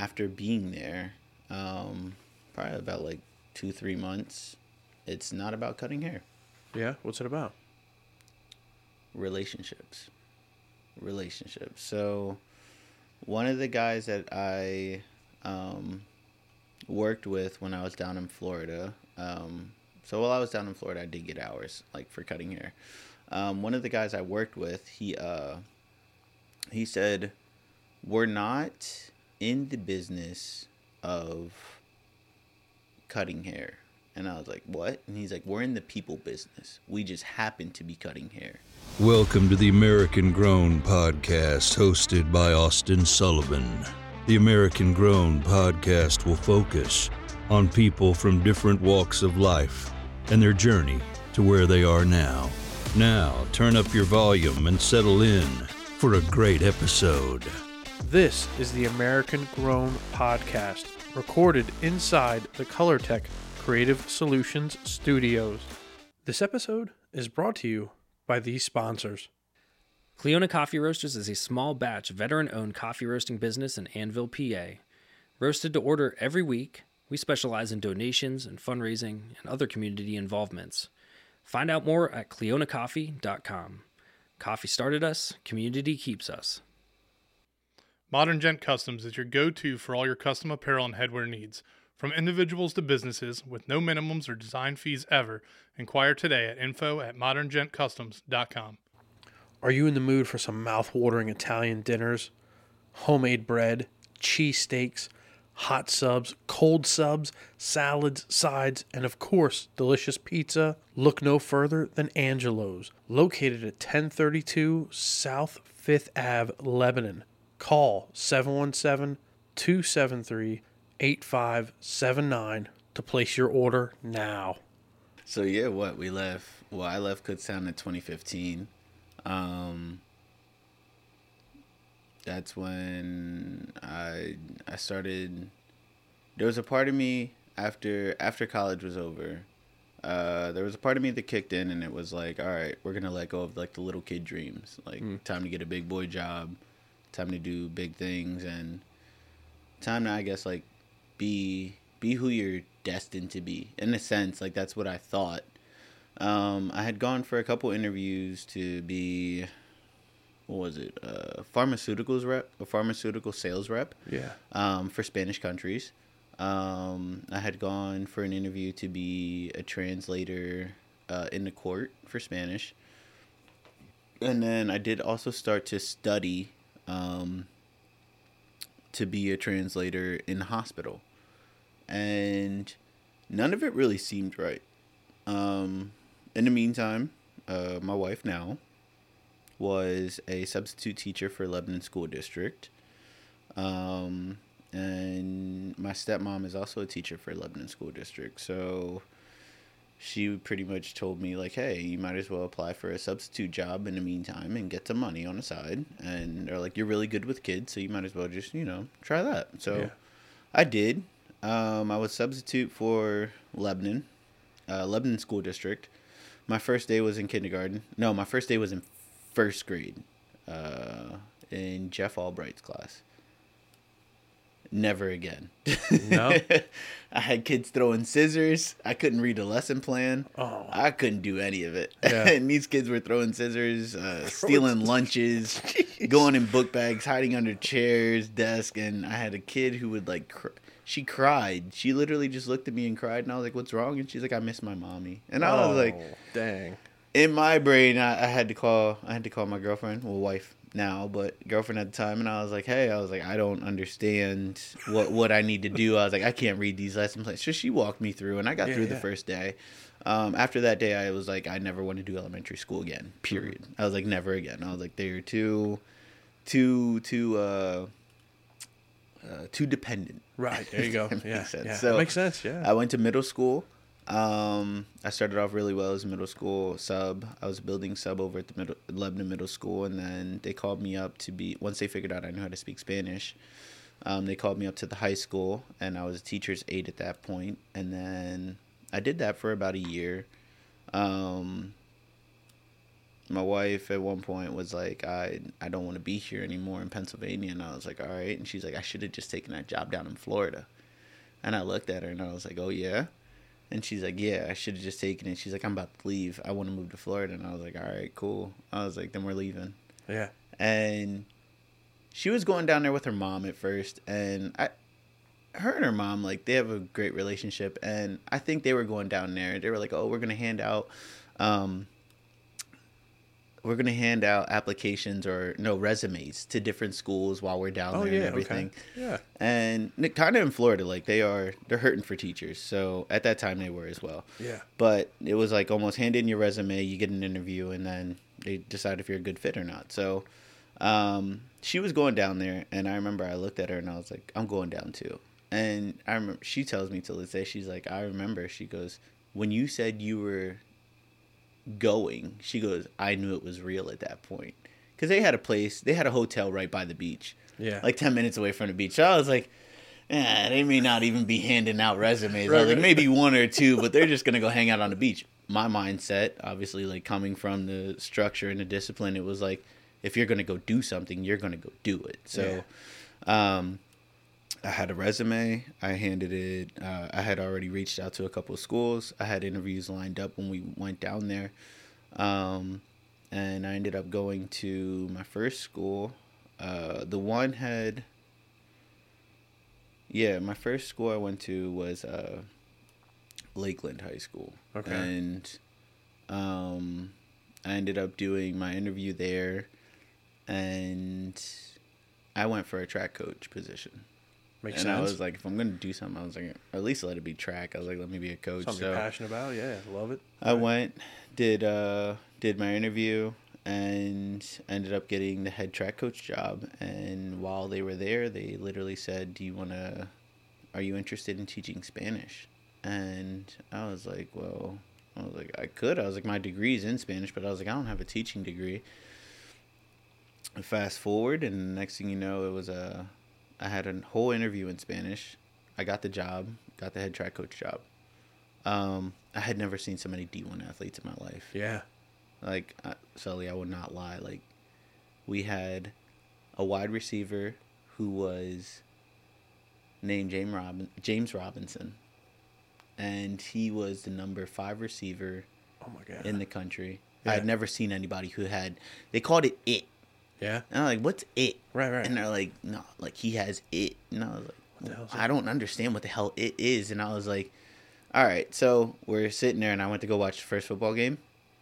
after being there, probably about like 2-3 months, it's not about cutting hair. Yeah? What's it about? Relationships. So one of the guys that I worked with when I was down in Florida, so while I was down in Florida, I did get hours like for cutting hair. One of the guys I worked with, he said, we're not in the business of cutting hair. And I was like, what? And he's like, we're in the people business. We just happen to be cutting hair. Welcome to the American Grown Podcast, hosted by Austin Sullivan. The American Grown Podcast will focus on people from different walks of life and their journey to where they are now. Now, turn up your volume and settle in for a great episode. This is the American Grown Podcast, recorded inside the ColorTech Creative Solutions Studios. This episode is brought to you by these sponsors. Cleona Coffee Roasters is a small batch, veteran-owned coffee roasting business in Annville, PA. Roasted to order every week, we specialize in donations and fundraising and other community involvements. Find out more at cleonacoffee.com. Coffee started us, community keeps us. Modern Gent Customs is your go-to for all your custom apparel and headwear needs. From individuals to businesses, with no minimums or design fees ever, inquire today at info@moderngentcustoms.com. Are you in the mood for some mouth-watering Italian dinners, homemade bread, cheesesteaks, hot subs, cold subs, salads, sides, and of course, delicious pizza? Look no further than Angelo's, located at 1032 South 5th Ave, Lebanon. Call 717-273-8579 to place your order now. So yeah, we left. Well, I left Kutztown in 2015. That's when I started. There was a part of me after college was over. There was a part of me that kicked in, and it was like, all right, we're gonna let go of like the little kid dreams. Like time to get a big boy job, time to do big things, and time to, I guess, like be who you're destined to be. In a sense, like that's what I thought. I had gone for a couple interviews to be, what was it? Pharmaceuticals rep, a pharmaceutical sales rep. Yeah. For Spanish countries. I had gone for an interview to be a translator in the court for Spanish. And then I did also start to study to be a translator in the hospital. And none of it really seemed right. In the meantime, my wife now was a substitute teacher for Lebanon School District. And my stepmom is also a teacher for Lebanon School District. So she pretty much told me, like, hey, you might as well apply for a substitute job in the meantime and get some money on the side. And they're like, you're really good with kids, so you might as well just, try that. So yeah. I did. I was substitute for Lebanon School District. My first day was in kindergarten. No, my first day was in first grade, in Jeff Albright's class. Never again. No? I had kids throwing scissors. I couldn't read a lesson plan. Oh. I couldn't do any of it. Yeah. And these kids were throwing scissors, stealing lunches, going in book bags, hiding under chairs, desks. And I had a kid who would she cried. She literally just looked at me and cried. And I was like, what's wrong? And she's like, I miss my mommy. And I was like, dang. In my brain, I had to call my girlfriend, well, wife now, but girlfriend at the time. And I was like, hey, I don't understand what I need to do. I was like, I can't read these lesson plans. So she walked me through, and I got through the first day. After that day, I was like, I never want to do elementary school again, period. I was like, never again. I was like, they're too dependent. Right, there you go. Yeah, sense. Yeah. So that makes sense, yeah. I went to middle school. I started off really well as a middle school sub. I was a building sub over at the Lebanon Middle School, and then they called me up to be, once they figured out I knew how to speak Spanish, they called me up to the high school, and I was a teacher's aide at that point, and then I did that for about a year. my wife at one point was like, I don't want to be here anymore in Pennsylvania. And I was like, all right. And she's like, I should have just taken that job down in Florida. And I looked at her and I was like, oh, yeah? And she's like, yeah, I should have just taken it. She's like, I'm about to leave. I want to move to Florida. And I was like, all right, cool. I was like, then we're leaving. Yeah. And she was going down there with her mom at first. And her and her mom, like, they have a great relationship. And I think they were going down there. They were like, oh, we're going to hand out applications or resumes to different schools while we're down there and everything. Okay. Yeah. And kind of in Florida, like they're hurting for teachers. So at that time they were as well. Yeah. But it was like almost hand in your resume, you get an interview, and then they decide if you're a good fit or not. So she was going down there, and I remember I looked at her and I was like, I'm going down too. And I remember she tells me till this day, she's like, I remember, she goes, when you said you were going, she goes, I knew it was real at that point, because they had a hotel right by the beach, like 10 minutes away from the beach. So I was like, they may not even be handing out resumes. I was like, maybe one or two, but they're just gonna go hang out on the beach. My mindset, obviously, like coming from the structure and the discipline, it was like, if you're gonna go do something, you're gonna go do it. So I had a resume. I handed it. I had already reached out to a couple of schools. I had interviews lined up when we went down there. And I ended up going to my first school. My first school I went to was Lakeland High School. Okay. And I ended up doing my interview there. And I went for a track coach position. Makes and sense. I was like, if I'm going to do something, I was like, at least let it be track. I was like, let me be a coach. Something you're passionate about. Yeah, love it. I went, did my interview, and ended up getting the head track coach job. And while they were there, they literally said, are you interested in teaching Spanish? And I was like, I could. I was like, my degree's in Spanish, but I was like, I don't have a teaching degree. Fast forward, and the next thing you know, it was I had a whole interview in Spanish. I got the job, got the head track coach job. I had never seen so many D1 athletes in my life. Yeah. Like, Sully, I would not lie. Like, we had a wide receiver who was named James Robinson. And he was the number 5 receiver in the country. Yeah. I had never seen anybody who had, they called it IT. Yeah. And I'm like, what's it? Right. And they're like, no, like he has it. And I was like, what the hell is I don't understand what the hell it is. And I was like, all right. So we're sitting there, and I went to go watch the first football game.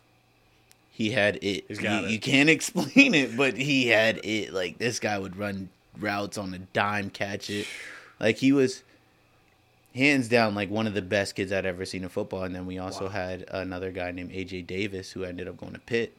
He had it. He's got it. You can't explain it, but he had it. Like, this guy would run routes on a dime, catch it. Like, he was hands down like one of the best kids I'd ever seen in football. And then we also had another guy named AJ Davis, who ended up going to Pitt.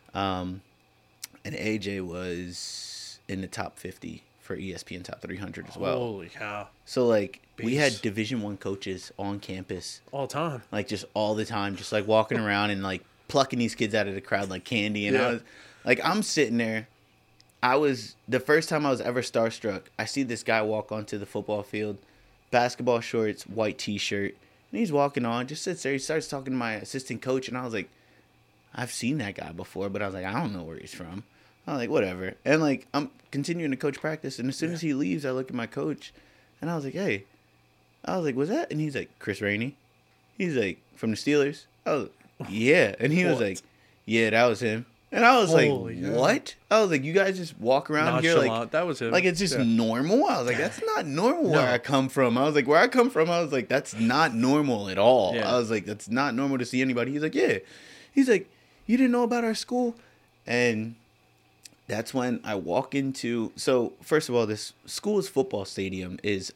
And AJ was in the top 50 for ESPN Top 300 as well. Holy cow. So, like, Beast. we had Division I coaches on campus. All the time. Like, just all the time. Just, like, walking around and, like, plucking these kids out of the crowd like candy. And I was, like, I'm sitting there. The first time I was ever starstruck, I see this guy walk onto the football field, basketball shorts, white T-shirt. And he's walking on, just sits there. He starts talking to my assistant coach. And I was like, I've seen that guy before, but I was like, I don't know where he's from. I'm like, whatever. And, like, I'm continuing to coach practice. And as soon as he leaves, I look at my coach. And I was like, hey. I was like, what's that? And he's like, Chris Rainey. He's like, from the Steelers? I was like, yeah. And he was like, yeah, that was him. And I was Holy like, God. What? I was like, you guys just walk around here like, that was him. like it's just normal? I was like, that's not normal where I come from. I was like, where I come from, I was like, that's not normal at all. Yeah. I was like, that's not normal to see anybody. He's like, yeah. He's like, you didn't know about our school? And that's when I walk into... So, first of all, this school's football stadium is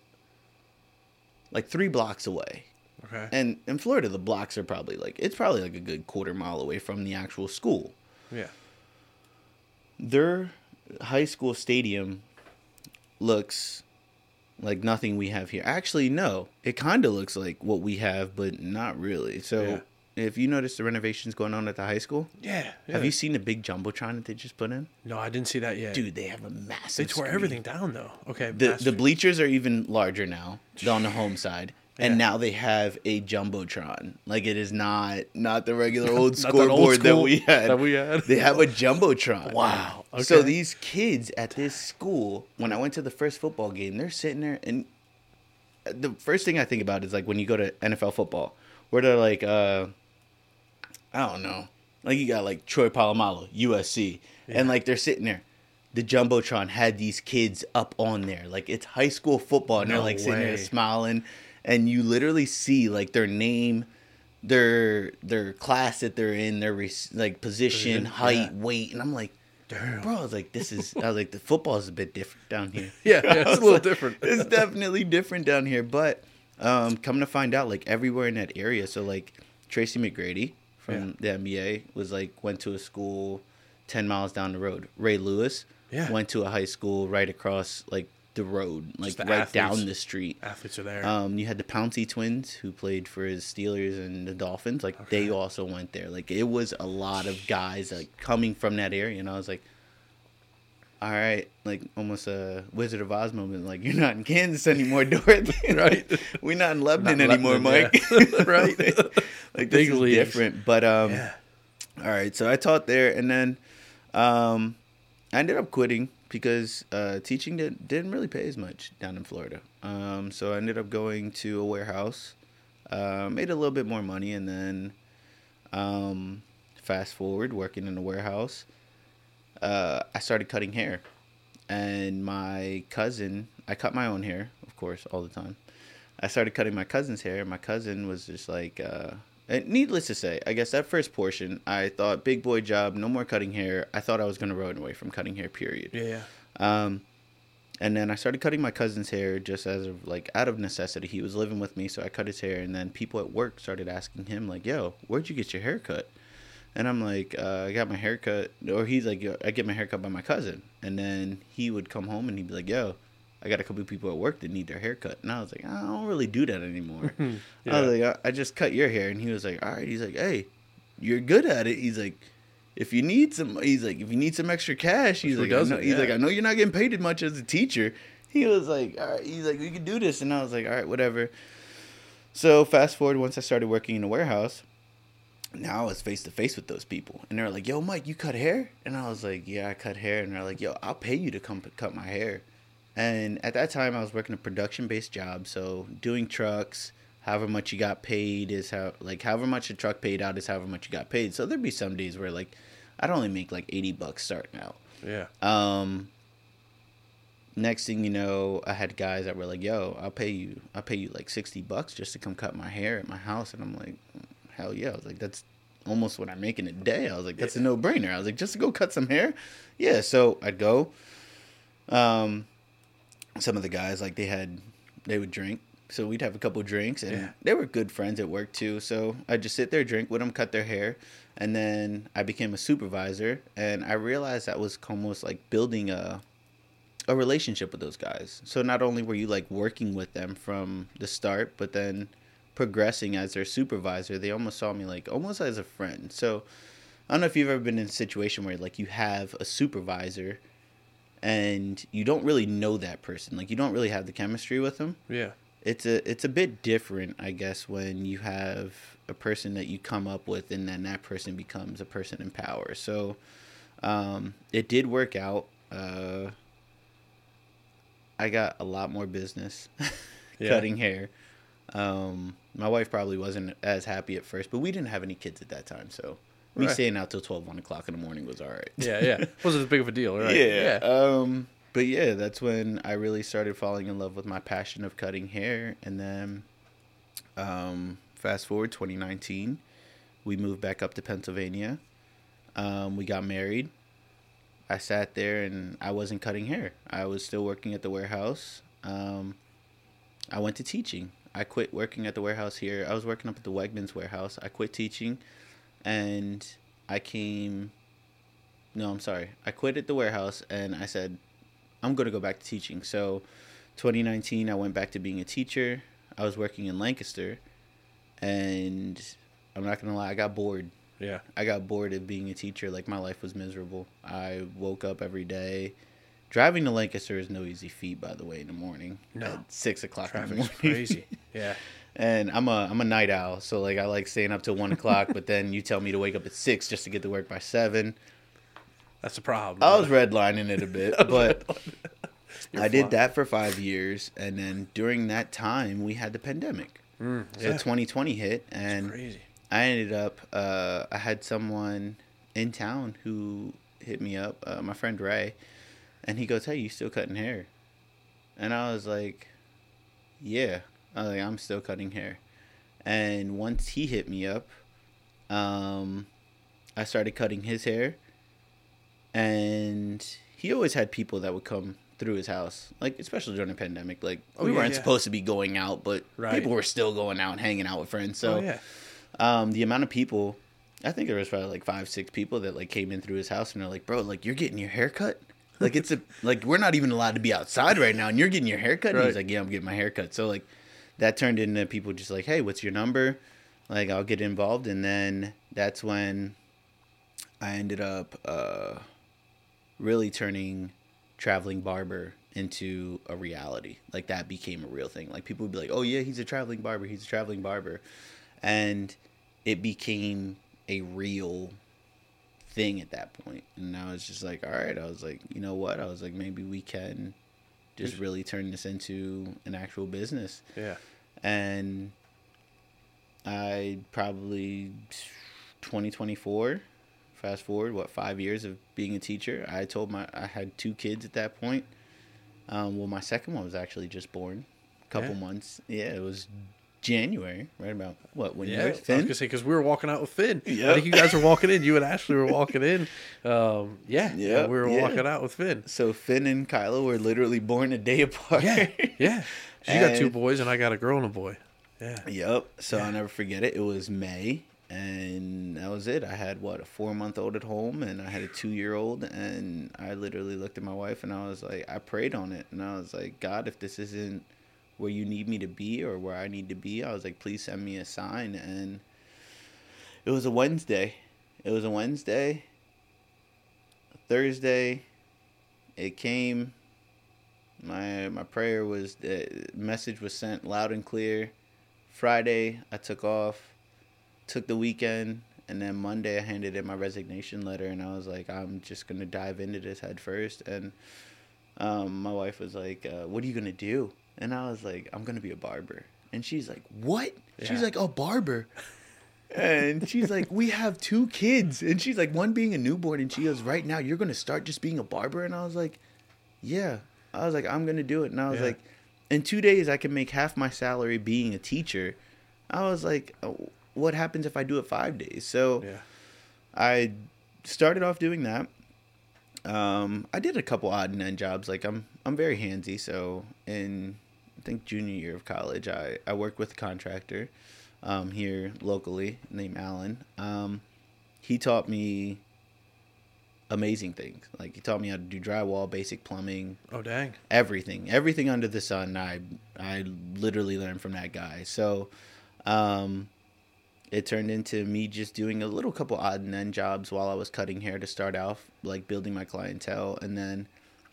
like 3 blocks away. Okay. And in Florida, the blocks are probably like... It's probably like a good quarter mile away from the actual school. Yeah. Their high school stadium looks like nothing we have here. Actually, no. It kind of looks like what we have, but not really. So, if you notice the renovations going on at the high school... Yeah. Have you seen the big Jumbotron that they just put in? No, I didn't see that yet. Dude, they have a massive They tore screen. everything down, though. Okay. The bleachers are even larger now on the home side. And now they have a jumbotron. Like, it is not the regular old Not that old scoreboard that school we had. that we had. They have a jumbotron. Wow. Okay. So these kids at this school, when I went to the first football game, they're sitting there, and the first thing I think about is like when you go to NFL football, where they're like, I don't know, like you got like Troy Polamalu, USC, and like they're sitting there. The jumbotron had these kids up on there, like it's high school football, and they're like sitting there smiling. And you literally see like their name, their class that they're in, their like position, height, weight, and I'm like, damn, bro. I was like, the football is a bit different down here. Yeah, it's a little different. It's definitely different down here, but coming to find out, like everywhere in that area, so like Tracy McGrady from the NBA was like went to a school 10 miles down the road. Ray Lewis went to a high school right across like the road, like right athletes, down the street. Athletes are there. You had the Pouncey twins who played for his Steelers and the Dolphins. Like they also went there. Like it was a lot of guys like coming from that area, and I was like, all right, like almost a Wizard of Oz moment. Like you're not in Kansas anymore, Dorothy. Right? We're not in Lebanon anymore, Mike. Yeah. Right? Like this is different. But all right. So I taught there, and then I ended up quitting. Because teaching didn't really pay as much down in Florida. So I ended up going to a warehouse, made a little bit more money, and then fast forward, working in the warehouse, I started cutting hair. And my cousin, I cut my own hair, of course, all the time. I started cutting my cousin's hair, and my cousin was just like... And needless to say, I guess that first portion, I thought, big boy job, no more cutting hair. I thought I was going to run away from cutting hair, period. Yeah. And then I started cutting my cousin's hair just as of, like, out of necessity. He was living with me, so I cut his hair. And then people at work started asking him, like, yo, where'd you get your hair cut? And I'm like, I got my hair cut. Or he's like, yo, I get my hair cut by my cousin. And then he would come home and he'd be like, yo, I got a couple of people at work that need their hair cut. And I was like, I don't really do that anymore. I was like, I just cut your hair. And he was like, all right. He's like, hey, you're good at it. He's like, if you need some extra cash, I know you're not getting paid as much as a teacher. He was like, all right. He's like, we can do this. And I was like, all right, whatever. So fast forward, once I started working in a warehouse, now I was face to face with those people. And they're like, yo, Mike, you cut hair? And I was like, yeah, I cut hair. And they're like, yo, I'll pay you to come cut my hair. And at that time, I was working a production-based job, so doing trucks, however much you got paid is however much the truck paid out is however much you got paid. So there'd be some days where, like, I'd only make, like, $80 starting out. Yeah. Next thing you know, I had guys that were like, yo, I'll pay you like $60 just to come cut my hair at my house. And I'm like, hell yeah. I was like, that's almost what I make in a day. I was like, that's a no-brainer. I was like, just to go cut some hair? Yeah, so I'd go. Some of the guys, like, they would drink. So we'd have a couple drinks, and they were good friends at work, too. So I'd just sit there, drink with them, cut their hair. And then I became a supervisor, and I realized that was almost like building a relationship with those guys. So not only were you, like, working with them from the start, but then progressing as their supervisor, they almost saw me, like, almost as a friend. So I don't know if you've ever been in a situation where, like, you have a supervisor and you don't really know that person. Like, you don't really have the chemistry with them. Yeah. It's a bit different, I guess, when you have a person that you come up with and then that person becomes a person in power. So it did work out. I got a lot more business cutting hair. My wife probably wasn't as happy at first, but we didn't have any kids at that time, so... Me staying out till 12, 1 o'clock in the morning was all right. Yeah. Wasn't as big of a deal, right? Yeah. But yeah, that's when I really started falling in love with my passion of cutting hair. And then fast forward 2019, we moved back up to Pennsylvania. We got married. I sat there and I wasn't cutting hair. I was still working at the warehouse. I went to teaching. I quit working at the warehouse here. I was working up at the Wegmans warehouse. I quit teaching. And I quit at the warehouse and I said, I'm going to go back to teaching. So 2019, I went back to being a teacher. I was working in Lancaster and I'm not going to lie, I got bored. Yeah. I got bored of being a teacher. Like, my life was miserable. I woke up every day. Driving to Lancaster is no easy feat, by the way, in the morning. No. At 6 o'clock in the Traffic's morning. crazy. Yeah. And I'm a night owl, so like I like staying up till 1 o'clock. But then you tell me to wake up at 6 just to get to work by 7. That's a problem. I was redlining it a bit, but I did that for 5 years, and then during that time we had the pandemic. So 2020 hit, and crazy. I ended up. I had someone in town who hit me up, my friend Ray, and he goes, "Hey, you still cutting hair?" And I was like, "Yeah." I was like, "I'm still cutting hair." And once he hit me up, I started cutting his hair, and he always had people that would come through his house, like especially during the pandemic. Like we weren't supposed to be going out, but people were still going out and hanging out with friends. So the amount of people, I think there was probably like 5-6 people that like came in through his house, and they're like, "Bro, like you're getting your hair cut? Like it's like we're not even allowed to be outside right now, and you're getting your hair cut?" And he's like, "Yeah, I'm getting my hair cut." So like that turned into people just like, "Hey, what's your number?" Like I'll get involved, and then that's when I ended up really turning traveling barber into a reality. Like that became a real thing. Like people would be like, "Oh yeah, he's a traveling barber. He's a traveling barber," and it became a real thing at that point. And I was just like, all right. I was like, you know what? I was like, maybe we can just really turn this into an actual business. Yeah. And I probably 2024, fast forward, 5 years of being a teacher. I had 2 kids at that point. Well, my second one was actually just born a couple months. Yeah, it was January, right about when you were Finn? I was gonna say, because we were walking out with Finn. Yep. I think you guys were walking in. You and Ashley were walking in. We were walking out with Finn. So Finn and Kyla were literally born a day apart. Yeah. She got 2 boys, and I got a girl and a boy. Yeah. Yep. So I'll never forget it. It was May, and that was it. I had, a 4-month-old at home, and I had a 2-year-old, and I literally looked at my wife, and I was like, I prayed on it, and I was like, God, if this isn't where you need me to be or where I need to be, I was like, please send me a sign. And it was a Wednesday. Thursday, it came. My prayer was, the message was sent loud and clear. Friday, I took off, took the weekend, and then Monday I handed in my resignation letter, and I was like, I'm just going to dive into this head first. And my wife was like, what are you going to do? And I was like, I'm going to be a barber. And she's like, what? Yeah. She's like, a barber? And she's like, we have 2 kids. And she's like, one being a newborn. And she goes, right now, you're going to start just being a barber? And I was like, yeah. I was like, I'm going to do it. And I was like, in 2 days, I can make half my salary being a teacher. I was like, oh, what happens if I do it 5 days? So I started off doing that. I did a couple odd and end jobs. Like I'm very handsy. So in, I think, junior year of college, I worked with a contractor here locally named Alan. He taught me amazing things. Like he taught me how to do drywall, basic plumbing. Oh, dang. Everything under the sun. I literally learned from that guy. So it turned into me just doing a little couple odd and end jobs while I was cutting hair to start off, like building my clientele. And then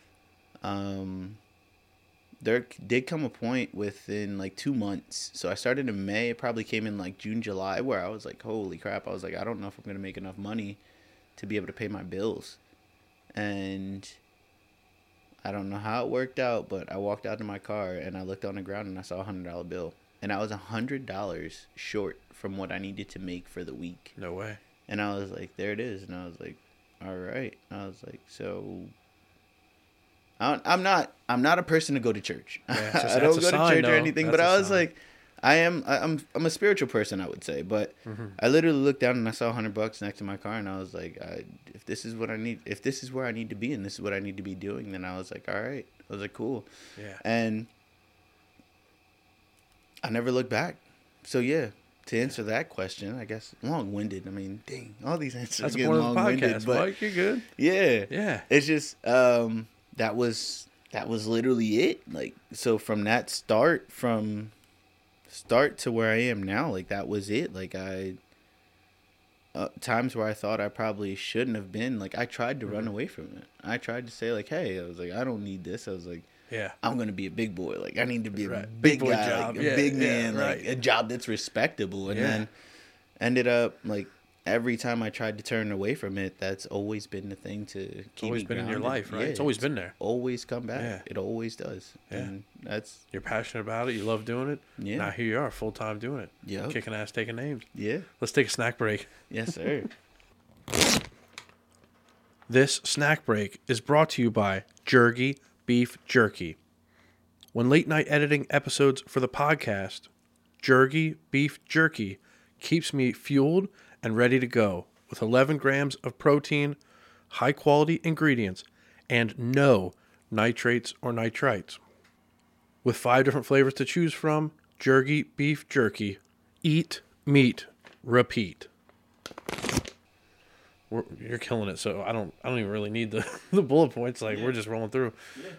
there did come a point within like 2 months. So I started in May. It probably came in like June, July, where I was like, holy crap. I was like, I don't know if I'm going to make enough money to be able to pay my bills. And I don't know how it worked out, but I walked out to my car and I looked on the ground and I saw a $100 bill. And I was $100 short from what I needed to make for the week. No way. And I was like, there it is. And I was like, all right. I was like, so I'm not a person to go to church. Yeah, I don't go to church or anything, but I was like, I'm a spiritual person, I would say. But I literally looked down and I saw $100 next to my car, and I was like, if this is what I need, if this is where I need to be, and this is what I need to be doing, then I was like, all right. I was like, cool. Yeah. And I never looked back. So yeah, to answer that question, I guess long-winded. I mean, dang, all these answers That's are the getting point of the long-winded. podcast, But Mike. You're good. yeah, Yeah. it's just that was literally it. Like, so from that start to where I am now, like that was it. Like times where I thought I probably shouldn't have been, like I tried to run away from it. I tried to say like, hey, I was like, I don't need this. I was like, Yeah. I'm gonna be a big boy. Like I need to be a Right. big Big boy guy, job. like, Yeah, a big yeah, man, right. like a job that's respectable. And Yeah. then ended up like every time I tried to turn away from it, that's always been the thing to keep It's always me been in your grounded. life, right? Yeah, it's always been there. Always come back. Yeah. It always does. Yeah. And that's You're passionate about it. You love doing it. Yeah. Now here you are, full time doing it. Yep. Kicking ass, taking names. yeah. Let's take a snack break. Yes, sir. This snack break is brought to you by Jergy Beef Jerky. When late night editing episodes for the podcast, Jergy Beef Jerky keeps me fueled and ready to go with 11 grams of protein, high quality ingredients, and no nitrates or nitrites. With 5 different flavors to choose from, Jergy Beef Jerky. Eat, meat, repeat. You're killing it, so I don't even really need the, the bullet points. Like we're just rolling through.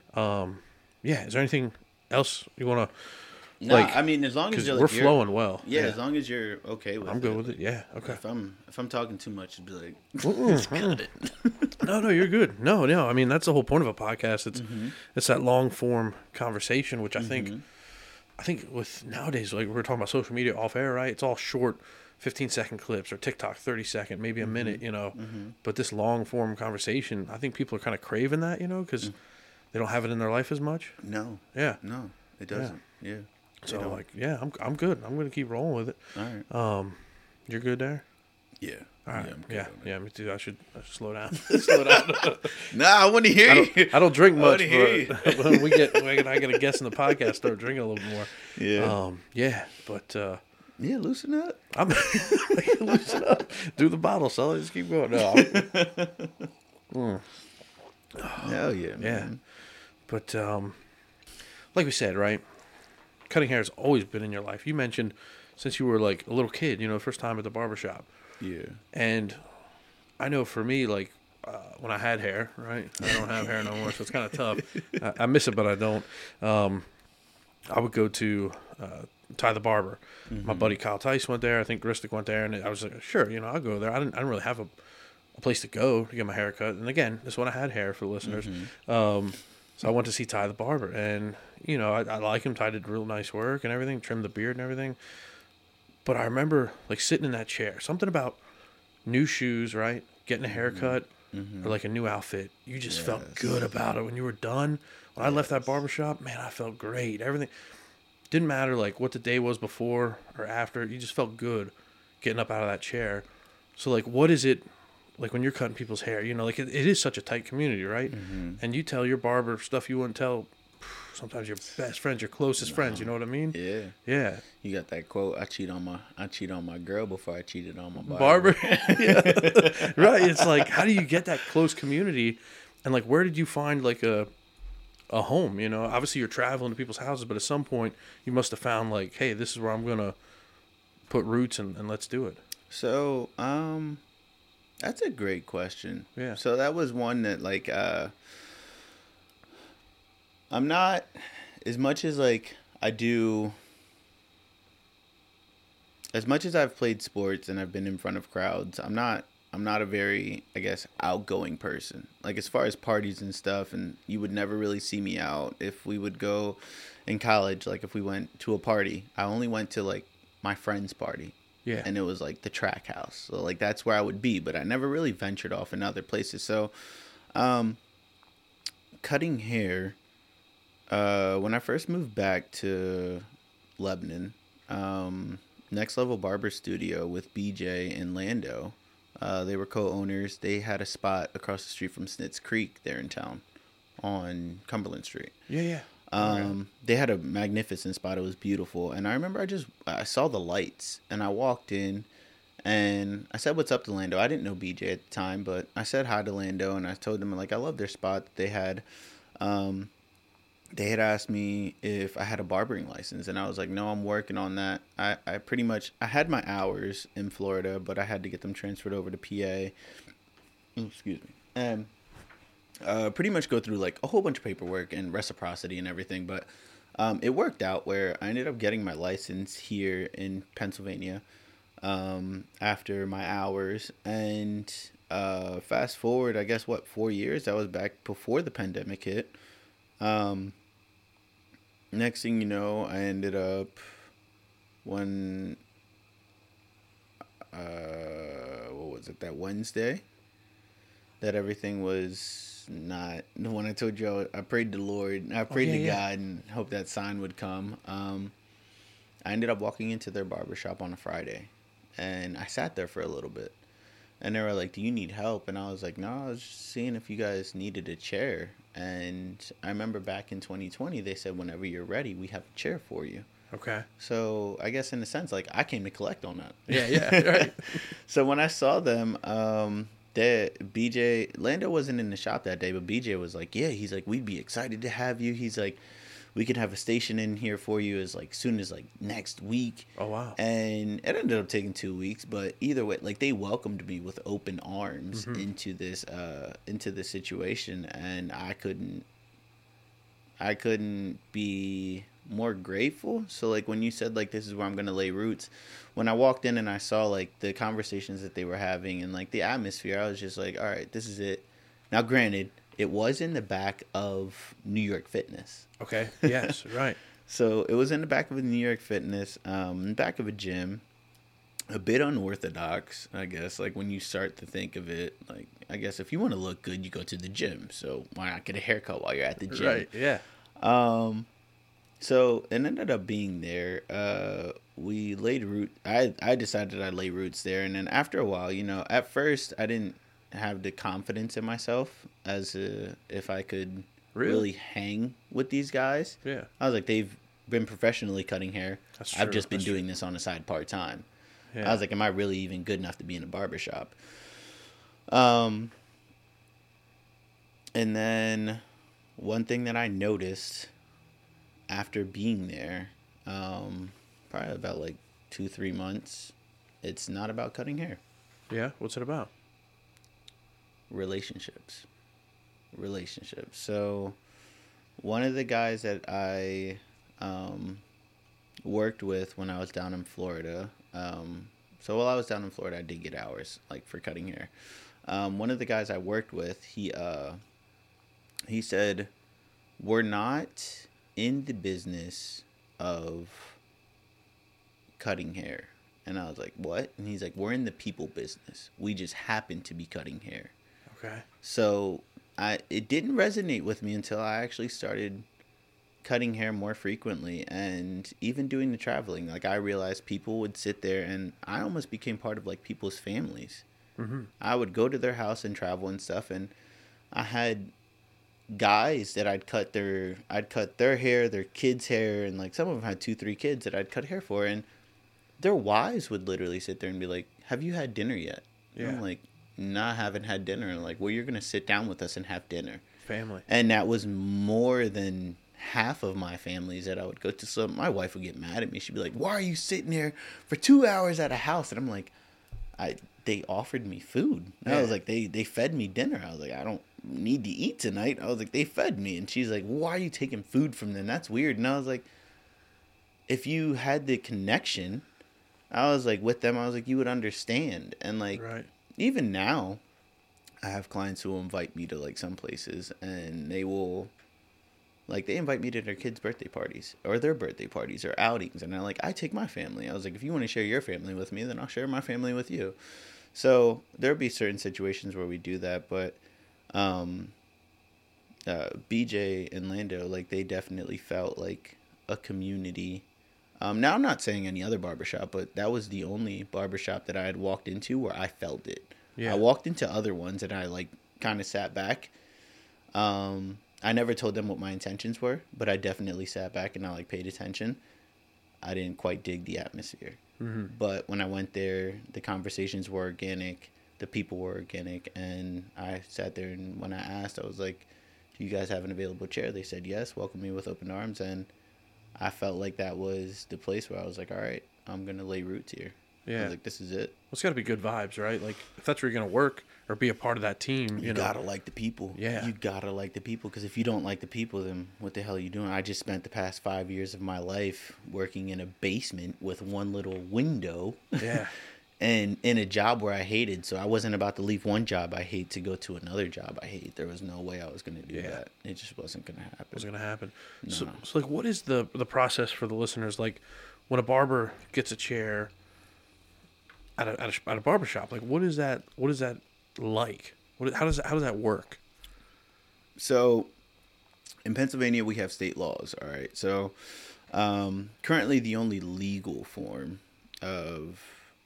Is there anything else you want to? No, I mean as long as Because you're, we're flowing well. Yeah, as long as you're okay with it. I'm good with it. Yeah. Okay. If I'm talking too much, it'd be like, Mm-mm. cut it. No, you're good. No. I mean that's the whole point of a podcast. It's that long form conversation, which I think with nowadays, like we're talking about social media off air, right? It's all short 15-second clips or TikTok 30-second, maybe a minute, But this long form conversation, I think people are kind of craving that, because they don't have it in their life as much. No. Yeah. No, it doesn't. Yeah. So I'm good. I'm gonna keep rolling with it. All right. You're good there. Yeah. All right. I'm good Yeah. on it. Yeah. Me too. I should slow down. Slow down. Nah, I want to hear you. I don't drink much, wanna hear but when I get a guest in the podcast, start drinking a little bit more. Yeah. But Yeah, loosen up. I'm loosen up. Do the bottle, so just keep going. No, Hell yeah, man. But like we said, right? Cutting hair has always been in your life. You mentioned since you were like a little kid, first time at the barbershop. Yeah. And I know for me, like when I had hair, right? I don't have hair no more, so it's kind of tough. I miss it, but I don't. I would go to Ty the Barber. My buddy Kyle Tice went there. I think Gristic went there, and I was like, sure, I'll go there. I didn't really have a place to go to get my hair cut. And again, this is when I had hair for listeners. So I went to see Ty the Barber, and I like him. Ty did real nice work and everything, trimmed the beard and everything. But I remember like sitting in that chair, something about new shoes, right? Getting a haircut or like a new outfit. You just felt good about it when you were done. When I left that barbershop, man, I felt great. Everything didn't matter like what the day was before or after. You just felt good getting up out of that chair. So like, what is it like when you're cutting people's hair? Like it is such a tight community, right? And you tell your barber stuff you wouldn't tell sometimes your best friends, your closest friends. You know what I mean? Yeah. Yeah. You got that quote, I cheat on my girl before I cheated on my Barber. Yeah. Right. It's like, how do you get that close community? And like, where did you find like a home? Obviously you're traveling to people's houses, but at some point you must have found like, hey, this is where I'm going to put roots and let's do it. So, that's a great question. Yeah. So that was one that like, I'm not as much as like I do. As much as I've played sports and I've been in front of crowds, I'm not a very, I guess, outgoing person. Like as far as parties and stuff, and you would never really see me out. If we would go in college, like if we went to a party, I only went to like my friend's party. Yeah. And it was like the track house. So like that's where I would be, but I never really ventured off in other places. So cutting hair, when I first moved back to Lebanon, Next Level Barber Studio with BJ and Lando, they were co-owners. They had a spot across the street from Snitz Creek there in town on Cumberland Street. Yeah. They had a magnificent spot. It was beautiful. And I remember I saw the lights and I walked in and I said, what's up to Lando? I didn't know BJ at the time, but I said hi to Lando and I told them like, I love their spot. They had asked me if I had a barbering license and I was like, no, I'm working on that. I had my hours in Florida, but I had to get them transferred over to PA. Excuse me. And pretty much go through like a whole bunch of paperwork and reciprocity and everything. But it worked out where I ended up getting my license here in Pennsylvania after my hours. And fast forward, I guess, 4 years? That was back before the pandemic hit. next thing you know, I ended up what was it, that Wednesday? That everything was not, when I told you I prayed to the Lord, I prayed to God and hoped that sign would come. I ended up walking into their barbershop on a Friday, and I sat there for a little bit. And they were like, do you need help? And I was like, no, I was just seeing if you guys needed a chair. And I remember back in 2020, they said, whenever you're ready, we have a chair for you. Okay. So I guess in a sense, like, I came to collect on that. Yeah, right. So when I saw them, Lando wasn't in the shop that day, but BJ was like, yeah, he's like, we'd be excited to have you. He's like, we could have a station in here for you as like soon as like next week. Oh, wow. And it ended up taking 2 weeks, but either way, like, they welcomed me with open arms into this situation, and I couldn't be more grateful. So like when you said like, this is where I'm gonna lay roots, when I walked in and I saw like the conversations that they were having and like the atmosphere, I was just like, all right, this is it. Now granted, it was in the back of New York Fitness. Okay. Yes. Right. So it was in the back of a New York Fitness, in the back of a gym, a bit unorthodox, I guess. Like when you start to think of it, like, I guess if you want to look good, you go to the gym. So why not get a haircut while you're at the gym? Right. Yeah. So it ended up being there. We laid root. I decided I'd lay roots there, and then after a while, you know, at first I didn't have the confidence in myself as if I could really hang with these guys. Yeah. I was like, they've been professionally cutting hair. That's true. I've just been doing this on the side part time. Yeah. I was like, am I really even good enough to be in a barbershop? And then one thing that I noticed after being there, probably about like 2-3 months, it's not about cutting hair. Yeah. What's it about? Relationships. So one of the guys that I worked with when I was down in Florida, so while I was down in Florida, I did get hours like for cutting hair. One of the guys I worked with, he said, we're not in the business of cutting hair. And I was like, what? And he's like, we're in the people business. We just happen to be cutting hair. Okay. So it didn't resonate with me until I actually started cutting hair more frequently and even doing the traveling. Like, I realized people would sit there, and I almost became part of like people's families. Mm-hmm. I would go to their house and travel and stuff, and I had guys that I'd cut their hair, their kids' hair, and like some of them had 2-3 kids that I'd cut hair for, and their wives would literally sit there and be like, have you had dinner yet? Yeah. I'm like, nah, I haven't had dinner. And like, well, you're gonna sit down with us and have dinner. Family. And that was more than half of my families that I would go to. So my wife would get mad at me. She'd be like, why are you sitting there for 2 hours at a house? And I'm like, they offered me food. And I was like, they fed me dinner. I was like, I don't need to eat tonight. I was like, they fed me. And she's like, why are you taking food from them? That's weird. And I was like, if you had the connection, I was like, with them, I was like, you would understand. And like, right. Even now, I have clients who will invite me to like some places, and they will, like, they invite me to their kids' birthday parties or their birthday parties or outings. And I'm like, I take my family. I was like, if you want to share your family with me, then I'll share my family with you. So there'll be certain situations where we do that. But BJ and Lando, like, they definitely felt like a community. Now, I'm not saying any other barbershop, but that was the only barbershop that I had walked into where I felt it. Yeah. I walked into other ones and I like kind of sat back. I never told them what my intentions were, but I definitely sat back and I like paid attention. I didn't quite dig the atmosphere. Mm-hmm. But when I went there, the conversations were organic, the people were organic, and I sat there, and when I asked, I was like, do you guys have an available chair? They said yes, welcome me with open arms, and I felt like that was the place where I was like, all right, I'm going to lay roots here. Yeah. I was like, this is it. Well, it's got to be good vibes, right? Like, if that's where you're going to work or be a part of that team, you got to like the people. Yeah. You got to like the people, because if you don't like the people, then what the hell are you doing? I just spent the past 5 years of my life working in a basement with one little window. Yeah. and in a job where I hated. So I wasn't about to leave one job I hate to go to another job I hate. There was no way I was going to do that. It just wasn't going to happen. What's going to happen? No. So like, what is the process for the listeners? Like, when a barber gets a chair at a barber shop, like, what is that like? How does that work? So in Pennsylvania, we have state laws. All right. So currently, the only legal form of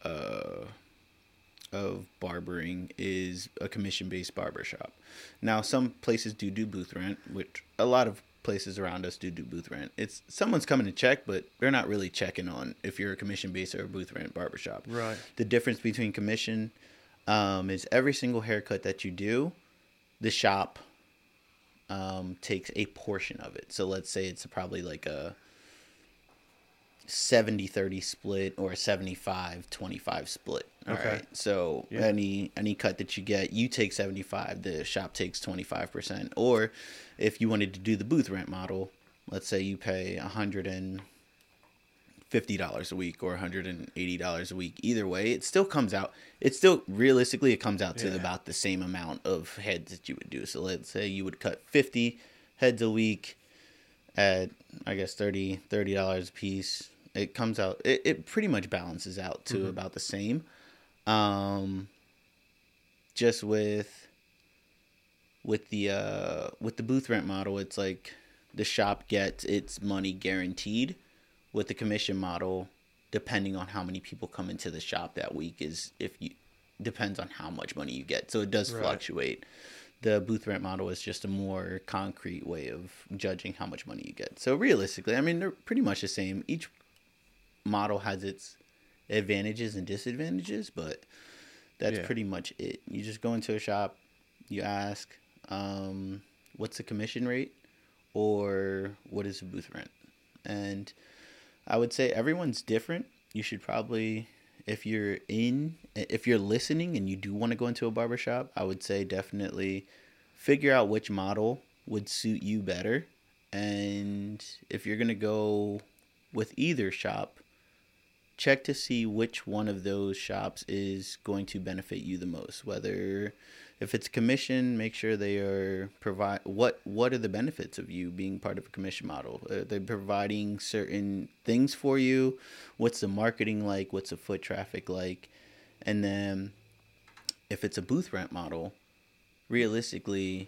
barbering is a commission-based barbershop. Now, some places do booth rent, which a lot of places around us do booth rent. It's someone's coming to check, but they're not really checking on if you're a commission-based or a booth rent barbershop. Right. The difference between commission is every single haircut that you do, the shop takes a portion of it. So let's say it's probably like a 70-30 split or a 75-25 split. All Okay. right. So Yeah. any cut that you get, you take 75, the shop takes 25%. Or if you wanted to do the booth rent model, let's say you pay $150 a week or $180 a week. Either way, it still comes out. It still realistically it comes out to about the same amount of heads that you would do. So let's say you would cut 50 heads a week at I guess $30 a piece. It comes out. It pretty much balances out to about the same. Just with the booth rent model, it's like the shop gets its money guaranteed. With the commission model, depending on how many people come into the shop that week, depends on how much money you get. So it does fluctuate. The booth rent model is just a more concrete way of judging how much money you get. So realistically, I mean, they're pretty much the same. Each model has its advantages and disadvantages, but that's pretty much it. You just go into a shop, you ask, what's the commission rate or what is the booth rent? And I would say everyone's different. You should probably, if you're listening and you do want to go into a barbershop, I would say definitely figure out which model would suit you better. And if you're going to go with either shop, check to see which one of those shops is going to benefit you the most. Whether if it's commission, make sure they are what are the benefits of you being part of a commission model? They're providing certain things for you. What's the marketing like? What's the foot traffic like? And then if it's a booth rent model, realistically,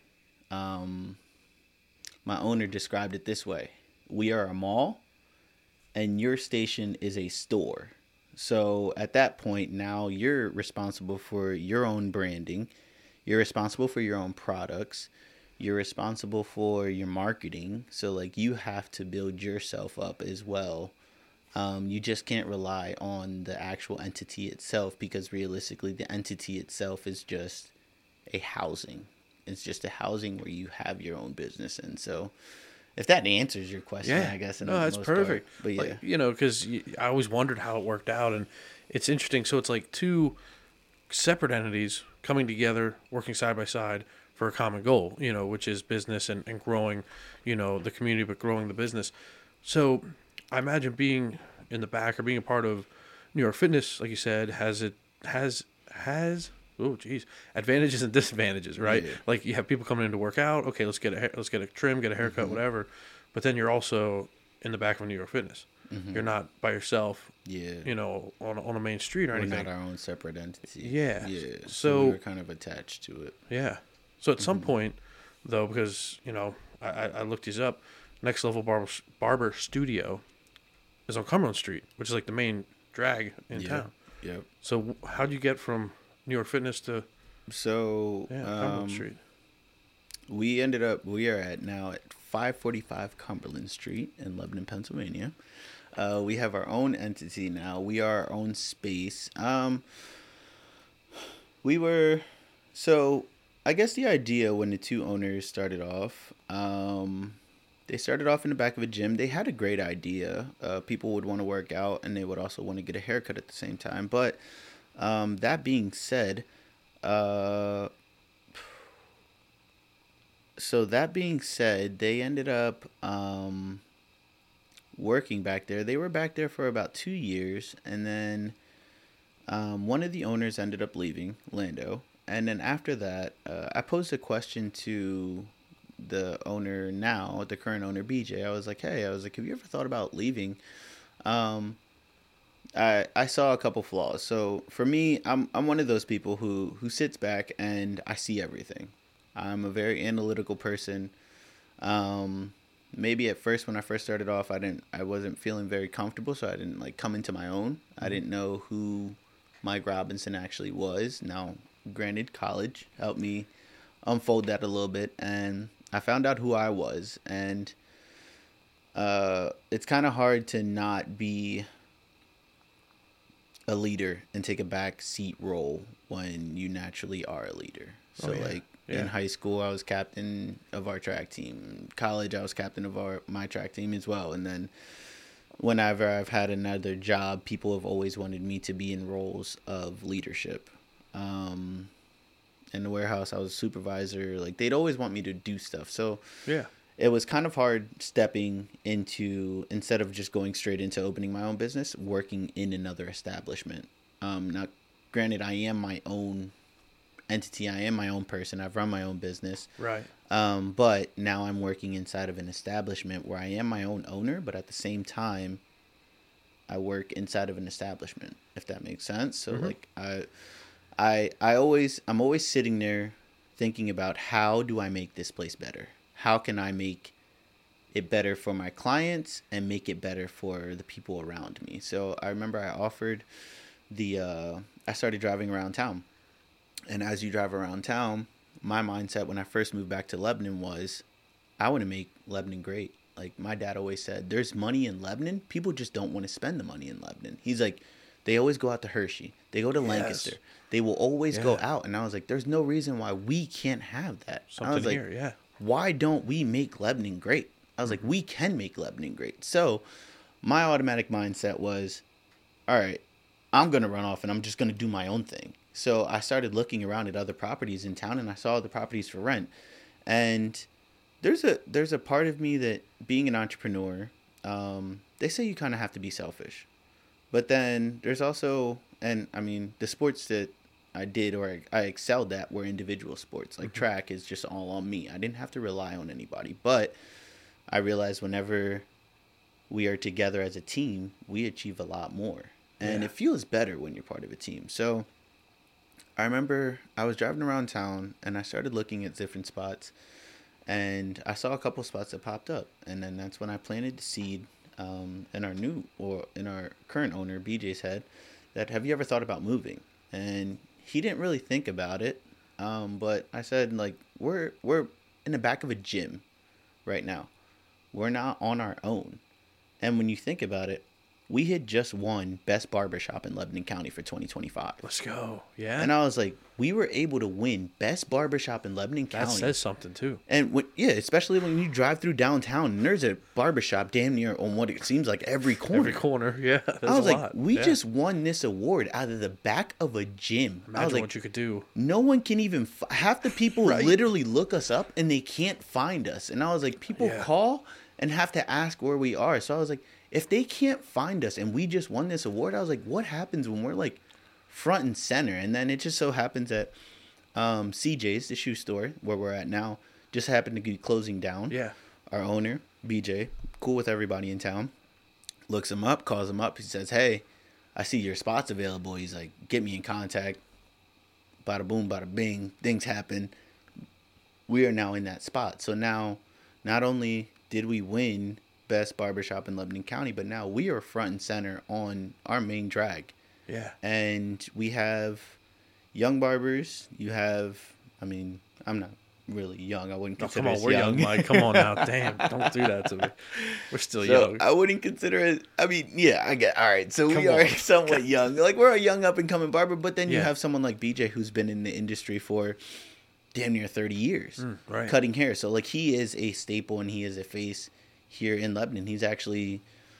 my owner described it this way: we are a mall and your station is a store. So at that point, now you're responsible for your own branding. You're responsible for your own products. You're responsible for your marketing. So like you have to build yourself up as well. You just can't rely on the actual entity itself, because realistically the entity itself is just a housing. It's just a housing where you have your own business. And so if that answers your question, I guess. No, that's perfect. But yeah. Like, because I always wondered how it worked out, and it's interesting. So it's like two separate entities coming together, working side by side for a common goal, which is business and growing, the community, but growing the business. So I imagine being in the back or being a part of New York Fitness, like you said, has advantages and disadvantages, right? Yeah. Like you have people coming in to work out. Okay, let's get a trim, get a haircut, whatever. But then you're also in the back of New York Fitness. You're not by yourself. On a main street or We're anything. not our own separate entity. Yeah. Yeah. So we're kind of attached to it. Yeah. So at some point, though, because I looked these up, Next Level Barber Studio is on Cumberland Street, which is like the main drag in town. Yep. So how'd you get from New York Fitness to Cumberland Street? We are now at 545 Cumberland Street in Lebanon, Pennsylvania. We have our own entity now. We are our own space. I guess the idea when the two owners started off, they started off in the back of a gym. They had a great idea. People would want to work out and they would also want to get a haircut at the same time. But that being said, they ended up working back there. They were back there for about 2 years, and then one of the owners ended up leaving, Lando. And then after that, I posed a question to the owner now, the current owner, BJ. I was like, hey, have you ever thought about leaving? I saw a couple flaws. So for me, I'm one of those people who sits back and I see everything. I'm a very analytical person. Maybe at first when I first started off, I wasn't feeling very comfortable, so I didn't like come into my own. I didn't know who Mike Robinson actually was. Now, granted, college helped me unfold that a little bit, and I found out who I was. And it's kind of hard to not be a leader and take a back seat role when you naturally are a leader. So in high school, I was captain of our track team. In college, I was captain of my track team as well. And then whenever I've had another job, people have always wanted me to be in roles of leadership. In the warehouse, I was a supervisor. Like, they'd always want me to do stuff. So Yeah. it was kind of hard stepping into, instead of just going straight into opening my own business, working in another establishment. Now, granted, I am my own entity. I am my own person. I've run my own business. Right. But now I'm working inside of an establishment where I am my own owner, but at the same time, I work inside of an establishment, if that makes sense. So like I'm always sitting there thinking about, how do I make this place better? How can I make it better for my clients and make it better for the people around me? So I remember I offered I started driving around town. And as you drive around town, my mindset when I first moved back to Lebanon was, I want to make Lebanon great. Like my dad always said, there's money in Lebanon. People just don't want to spend the money in Lebanon. He's like, they always go out to Hershey. They go to Lancaster. They will always go out. And I was like, there's no reason why we can't have that. I was like, here, why don't we make Lebanon great? I was like, we can make Lebanon great. So my automatic mindset was, all right, I'm going to run off and I'm just going to do my own thing. So I started looking around at other properties in town, and I saw the properties for rent. And there's a part of me that, being an entrepreneur, they say you kind of have to be selfish. But then there's also, and I mean, the sports that I did or I excelled at were individual sports. Like track is just all on me. I didn't have to rely on anybody. But I realized whenever we are together as a team, we achieve a lot more. And it feels better when you're part of a team. So I remember I was driving around town and I started looking at different spots, and I saw a couple spots that popped up. And then that's when I planted the seed in our current owner, BJ's head, that, have you ever thought about moving? And he didn't really think about it. But I said, like, we're in the back of a gym right now. We're not on our own. And when you think about it, we had just won Best Barbershop in Lebanon County for 2025. Let's go. Yeah. And I was like, we were able to win Best Barbershop in Lebanon County. That says something, too. And especially when you drive through downtown and there's a barbershop damn near on what it seems like every corner. Every corner, yeah. I was like, we just won this award out of the back of a gym. Imagine I was like, what you could do. no one can even, half the people literally look us up and they can't find us. And I was like, people call and have to ask where we are. So I was like, if they can't find us and we just won this award, I was like, what happens when we're like front and center? And then it just so happens that CJ's, the shoe store where we're at now, just happened to be closing down. Yeah. Our owner, BJ, cool with everybody in town, looks him up, calls him up. He says, hey, I see your spot's available. He's like, get me in contact. Bada boom, bada bing. Things happen. We are now in that spot. So now, not only did we win Best Barbershop in Lebanon County, but now we are front and center on our main drag. Yeah. And we have young barbers. You have, I mean, I'm not really young. I wouldn't consider us we're young, Mike. Come on now. Damn, don't do that to me. We're still young. I wouldn't consider it, I mean, yeah, I get, all right. So we are somewhat young. Like, we're a young up and coming barber, but then you have someone like BJ who's been in the industry for damn near 30 years cutting hair. So like, he is a staple and he is a face here in Lebanon. He's actually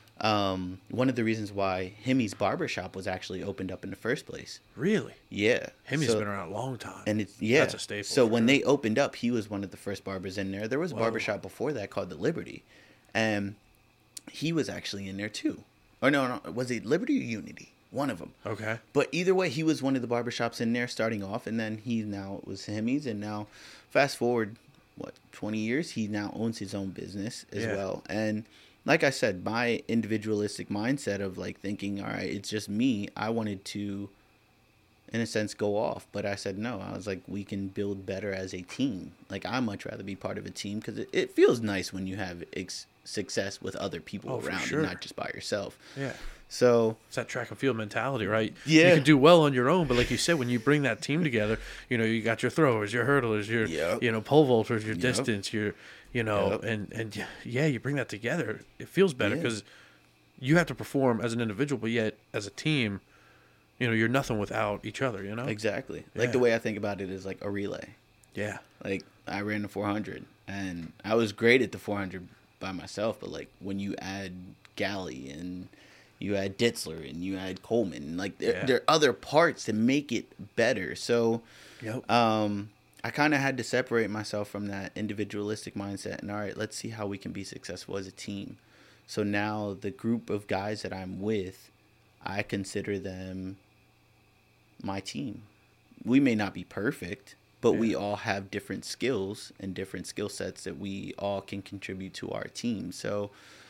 one of the reasons why Himmy's Barbershop was actually opened up in the first place. Really? Yeah. Himmy's been around a long time. And it's that's a staple. So when they opened up, he was one of the first barbers in there. There was a barbershop before that called the Liberty, and he was actually in there too. Or no, was it Liberty or Unity? One of them. Okay. But either way, he was one of the barbershops in there starting off, and then he now was Hemi's, and now fast forward, 20 years, he now owns his own business as well. And like I said, my individualistic mindset of like thinking, all right, it's just me, I wanted to, in a sense, go off. But I said no. I was like, we can build better as a team. Like, I'd much rather be part of a team because it feels nice when you have success with other people around and not just by yourself. Yeah. So it's that track and field mentality, right? Yeah. You can do well on your own, but like you said, when you bring that team together, you know, you got your throwers, your hurdlers, your you know, pole vaulters, your distance, your and you bring that together. It feels better because you have to perform as an individual, but yet as a team, you know, you're nothing without each other, you know? Exactly. Like the way I think about it is like a relay. Yeah. Like I ran the 400 and I was great at the 400 by myself, but like when you add Galley and you add Ditzler and you add Coleman, like there are other parts to make it better. So I kind of had to separate myself from that individualistic mindset and all right, let's see how we can be successful as a team. So now the group of guys that I'm with, I consider them my team. We may not be perfect, but we all have different skills and different skill sets that we all can contribute to our team. So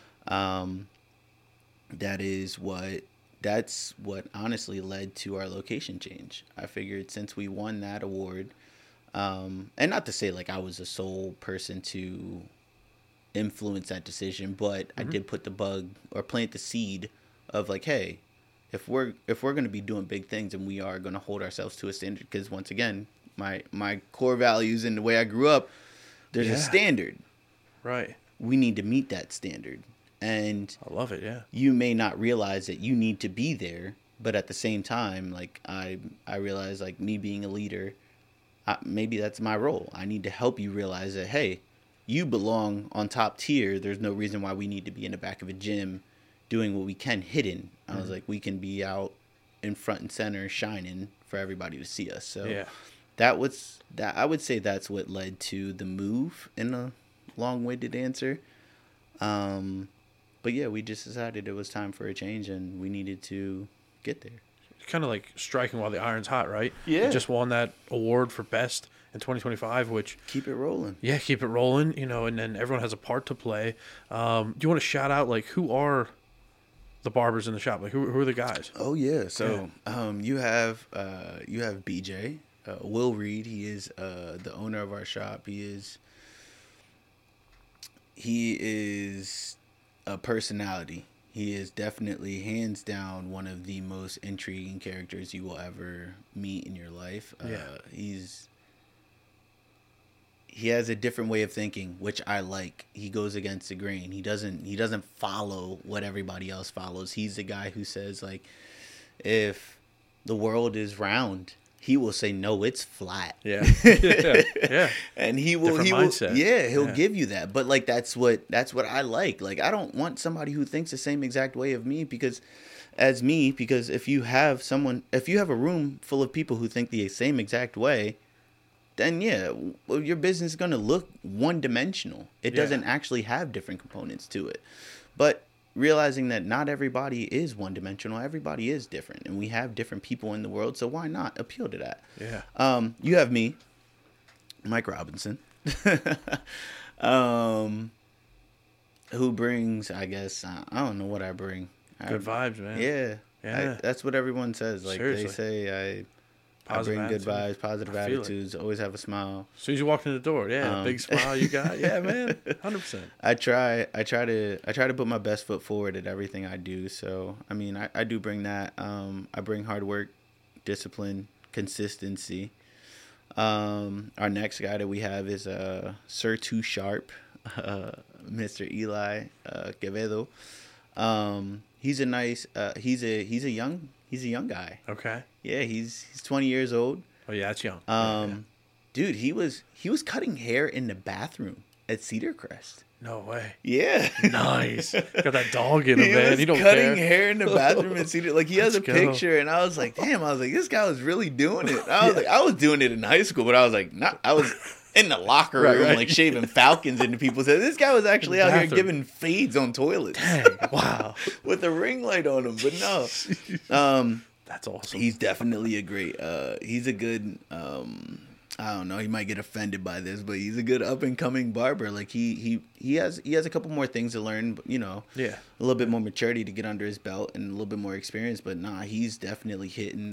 that's what honestly led to our location change. I figured since we won that award, and not to say like I was the sole person to influence that decision, but I did put the bug or plant the seed of like, hey, if we're going to be doing big things and we are going to hold ourselves to a standard, because once again, my core values and the way I grew up, there's a standard. Right. We need to meet that standard. And I love it, yeah. You may not realize that you need to be there, but at the same time, like I realize like me being a leader, maybe that's my role. I need to help you realize that, hey, you belong on top tier. There's no reason why we need to be in the back of a gym doing what we can hidden. I was like, we can be out in front and center shining for everybody to see us. So that I would say that's what led to the move in a long-winded answer. But yeah, we just decided it was time for a change and we needed to get there. Kind of like striking while the iron's hot, right? Yeah. You just won that award for best in 2025, which... Keep it rolling. Yeah, keep it rolling, you know, and then everyone has a part to play. Do you want to shout out, like, who are the barbers in the shop? Like, who are the guys? Oh, yeah. So you have BJ, Will Reed. He is the owner of our shop. He is a personality. He is definitely, hands down, one of the most intriguing characters you will ever meet in your life. He has a different way of thinking, which I like. He goes against the grain. He doesn't follow what everybody else follows. He's the guy who says, like, if the world is round, he will say, no, it's flat. Yeah. And he'll give you that. But like that's what I like. Like, I don't want somebody who thinks the same exact way of me because if you have a room full of people who think the same exact way, then your business is going to look one-dimensional. It doesn't actually have different components to it. But realizing that not everybody is one-dimensional, everybody is different, and we have different people in the world, so why not appeal to that? Yeah. You have me, Mike Robinson, who brings, I guess, I don't know what I bring. Good vibes, man. Yeah. That's what everyone says. Like, seriously. They say I bring good vibes, positive attitudes, always have a smile. As soon as you walk in the door, big smile you got. Yeah, man, 100%. I try to put my best foot forward at everything I do. So, I mean, I do bring that. I bring hard work, discipline, consistency. Our next guy that we have is Sir Too Sharp, Mr. Eli Quevedo. He's a nice. He's a young guy. Okay. Yeah, he's 20 years old. Oh yeah, that's young. Dude, he was cutting hair in the bathroom at Cedar Crest. No way. Yeah. Nice. Got that dog in him, man. He was cutting hair in the bathroom at Cedar. Like, he has a picture, and I was like, damn. I was like, this guy was really doing it. I was like, I was doing it in high school, but I was like, in the locker room, Right. like shaving falcons into people's heads. This guy was actually out here Bathroom. giving fades on toilets. Dang, wow. With a ring light on him. But no. That's awesome. He's definitely a great he's a good I don't know, he might get offended by this, but he's a good up and coming barber. Like he has a couple more things to learn, but, you know, Yeah. a little bit more maturity to get under his belt and a little bit more experience. But nah, he's definitely hitting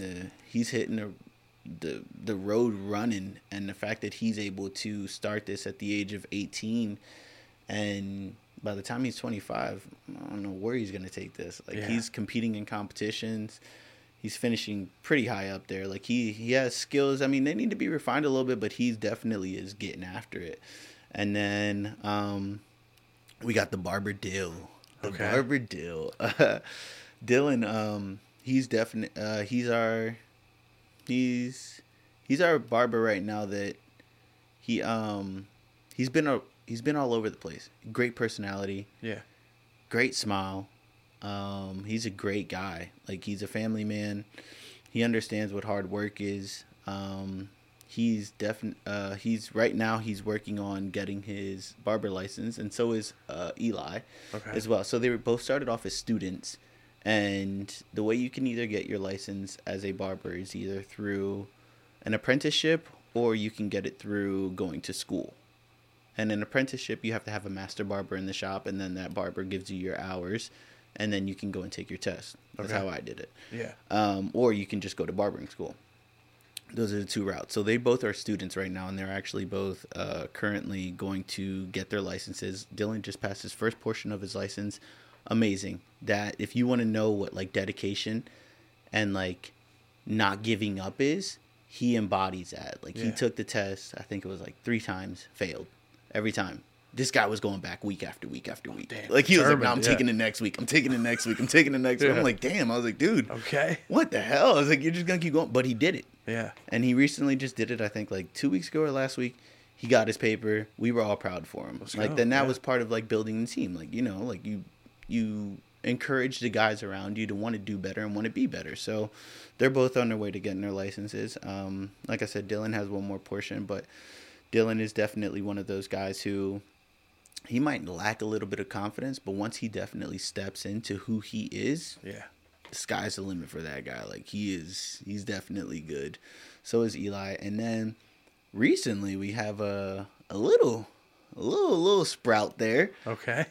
the road running, and the fact that he's able to start this at the age of 18, and by the time he's 25, I don't know where he's gonna take this. Like Yeah. he's competing in competitions. He's finishing pretty high up there. Like he has skills. I mean, they need to be refined a little bit, but he definitely is getting after it. And then we got the Barber Dill. Okay. Barber Dill. Dylan, he's definitely he's our barber right now that he's been all over the place. Great personality, Yeah. great smile. He's a great guy. Like, he's a family man. He understands what hard work is. He's right now he's working on getting his barber license, and so is Eli as well. So they were both started off as students, and the way you can either get your license as a barber is either through an apprenticeship or you can get it through going to school. And an apprenticeship, you have to have a master barber in the shop, and then that barber gives you your hours, and then you can go and take your test. That's how I did it. Yeah. Or you can just go to barbering school. Those are the two routes. So they both are students right now, and they're actually both currently going to get their licenses. Dylan just passed his first portion of his license. Amazing. That if you want to know what like dedication and like not giving up is, he embodies that. Like he took the test, I think it was like 3 times, failed every time. This guy was going back week after week after week. Damn, like he was like, no, I'm determined, taking it next week. I'm taking it next week. I'm taking it next week. I'm like, damn. I was like, dude, Okay. what the hell? I was like, you're just going to keep going. But he did it. Yeah. And he recently just did it, I think, like 2 weeks ago or last week. He got his paper. We were all proud for him. Let's like, go. then that Yeah. was part of, like, building the team. Like, you know, like, you encourage the guys around you to want to do better and want to be better. So they're both on their way to getting their licenses. Like I said, Dylan has one more portion, but Dylan is definitely one of those guys who he might lack a little bit of confidence, but once he definitely steps into who he is, Yeah. the sky's the limit for that guy. Like he's definitely good. So is Eli. And then recently we have a little sprout there. Okay.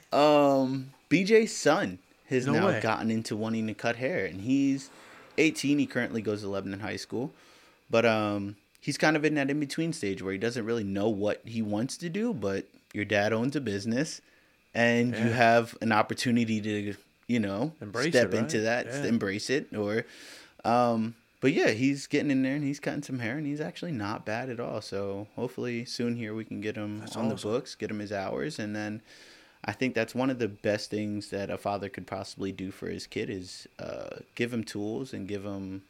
BJ's son has No now way. gotten into wanting to cut hair, and he's 18. He currently goes to Lebanon High School, but he's kind of in that in between stage where he doesn't really know what he wants to do. But your dad owns a business, and you have an opportunity to, you know, Embrace step it, right? into that, Yeah. embrace it, or but yeah, he's getting in there and he's cutting some hair, and he's actually not bad at all. So hopefully soon here we can get him on the awesome. books, get him his hours, and then I think that's one of the best things that a father could possibly do for his kid is give him tools and give him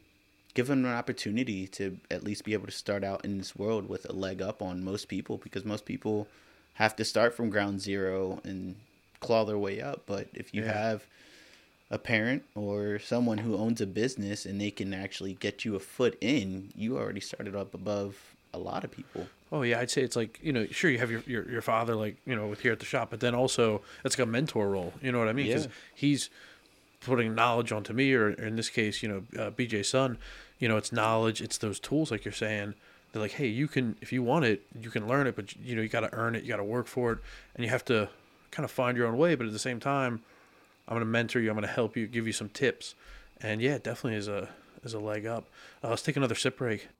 an opportunity to at least be able to start out in this world with a leg up on most people, because most people have to start from ground zero and claw their way up. But if you have a parent or someone who owns a business and they can actually get you a foot in, you already started up above a lot of people. Oh yeah, I'd say it's like, you know, sure you have your father, like, you know, with here at the shop, but then also it's like a mentor role. You know what I mean? Because Yeah. he's putting knowledge onto me, or in this case, you know, BJ's son. You know, it's knowledge, it's those tools, like you're saying. They're like, hey, you can, if you want it, you can learn it, but you know, you got to earn it, you got to work for it, and you have to kind of find your own way. But at the same time, I'm going to mentor you, I'm going to help you, give you some tips, and yeah, it definitely is a leg up. Let's take another sip break.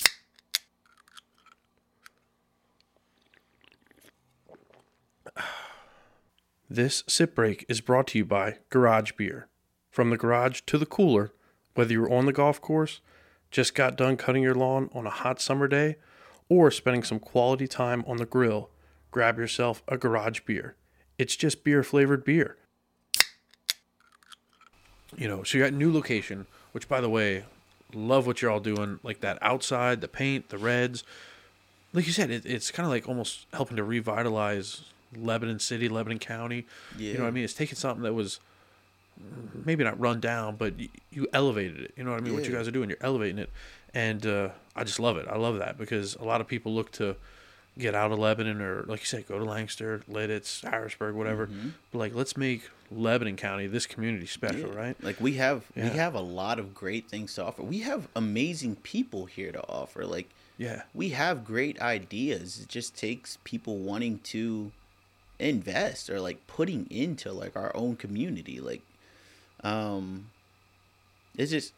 This sip break is brought to you by Garage Beer. From the garage to the cooler, whether you're on the golf course, just got done cutting your lawn on a hot summer day, or spending some quality time on the grill, grab yourself a Garage Beer. It's just beer-flavored beer. You know, so you got a new location, which, by the way, love what you're all doing, like that outside, the paint, the reds. Like you said, it's kind of like almost helping to revitalize Lebanon City, Lebanon County. Yeah. You know what I mean? It's taking something that was maybe not run down, but you elevated it. You know what I mean? What you Yeah. guys are doing, you're elevating it. And I just love it. I love that, because a lot of people look to, get out of Lebanon, or like you said, go to Lancaster, Lidditz, Harrisburg, whatever. But like, let's make Lebanon County, this community, special, right? Like we have a lot of great things to offer. We have amazing people here to offer. Like Yeah. we have great ideas. It just takes people wanting to invest or like putting into like our own community. Like it's just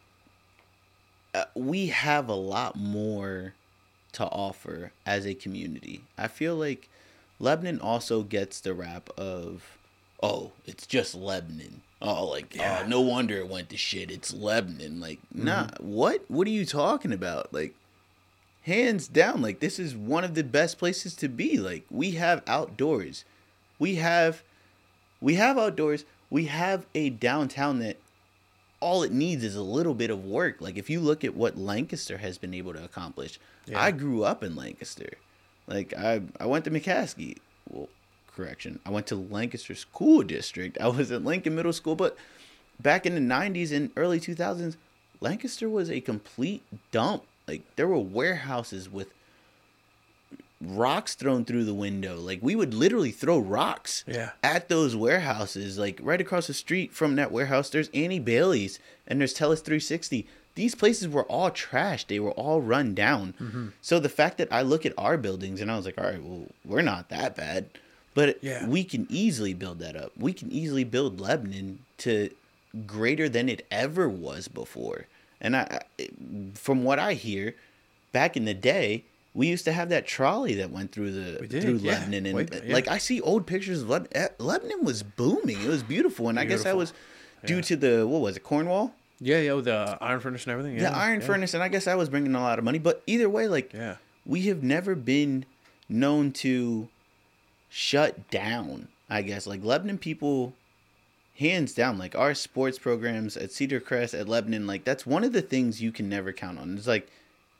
we have a lot more to offer as a community. I feel like Lebanon also gets the rap of, oh, it's just Lebanon. Oh, like, oh, no wonder it went to shit. It's Lebanon. Like, nah, what? What are you talking about? Like, hands down, like, this is one of the best places to be. Like, we have outdoors. We have outdoors. We have a downtown that all it needs is a little bit of work. Like, if you look at what Lancaster has been able to accomplish, I grew up in Lancaster. Like, I went to McCaskey. Well, correction. I went to Lancaster School District. I was at Lincoln Middle School, but back in the 90s and early 2000s, Lancaster was a complete dump. Like, there were warehouses with rocks thrown through the window. Like, we would literally throw rocks at those warehouses. Like, right across the street from that warehouse, there's Annie Bailey's and there's Telus 360. These places were all trashed. They were all run down. So the fact that I look at our buildings and I was like, all right, well, we're not that bad. But we can easily build that up. We can easily build Lebanon to greater than it ever was before. And I from what I hear, back in the day, we used to have that trolley that went through Lebanon, and like I see old pictures of Lebanon. Lebanon was booming. It was beautiful, and I guess that was due to the Cornwall? Yeah, with the iron furnace and everything. The iron furnace, and I guess that was bringing a lot of money. But either way, like we have never been known to shut down. I guess like Lebanon people, hands down, like our sports programs at Cedar Crest, at Lebanon, like that's one of the things you can never count on. It's like,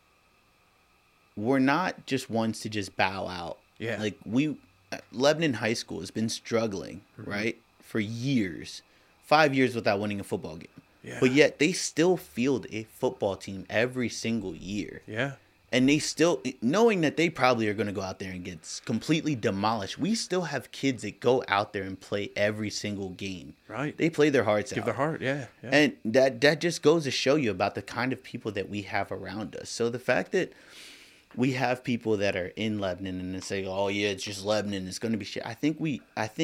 we're not just ones to just bow out. Yeah. Like Lebanon High School has been struggling, right, for years, 5 years without winning a football game. Yeah. But yet they still field a football team every single year. Yeah. And they still, knowing that they probably are going to go out there and get completely demolished, we still have kids that go out there and play every single game. Right. They play their hearts out. Give their heart, yeah. And that just goes to show you about the kind of people that we have around us. So the fact that we have people that are in Lebanon and they say, "Oh yeah, it's just Lebanon. It's going to be shit." I think we,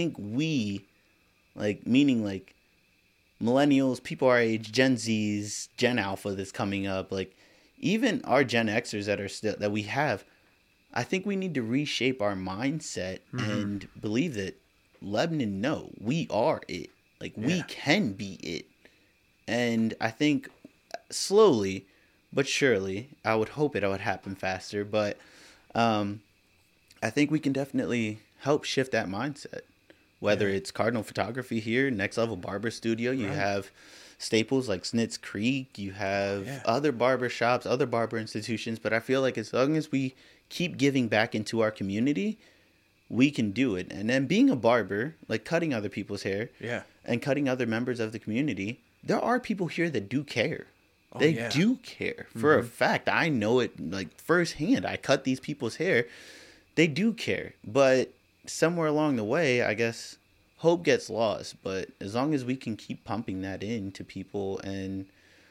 like meaning like millennials, people our age, Gen Zs, Gen Alpha that's coming up, like even our Gen Xers that we have. I think we need to reshape our mindset and believe that Lebanon, no, we are it. Like we can be it. And I think slowly but surely, I would hope it would happen faster, but I think we can definitely help shift that mindset. Whether it's Cardinal Photography here, Next Level Barber Studio, you have staples like Snitz Creek, you have other barber shops, other barber institutions, but I feel like as long as we keep giving back into our community, we can do it. And then being a barber, like cutting other people's hair and cutting other members of the community, there are people here that do care. They do care. For a fact, I know it like firsthand. I cut these people's hair. They do care. But somewhere along the way, I guess, hope gets lost. But as long as we can keep pumping that into people and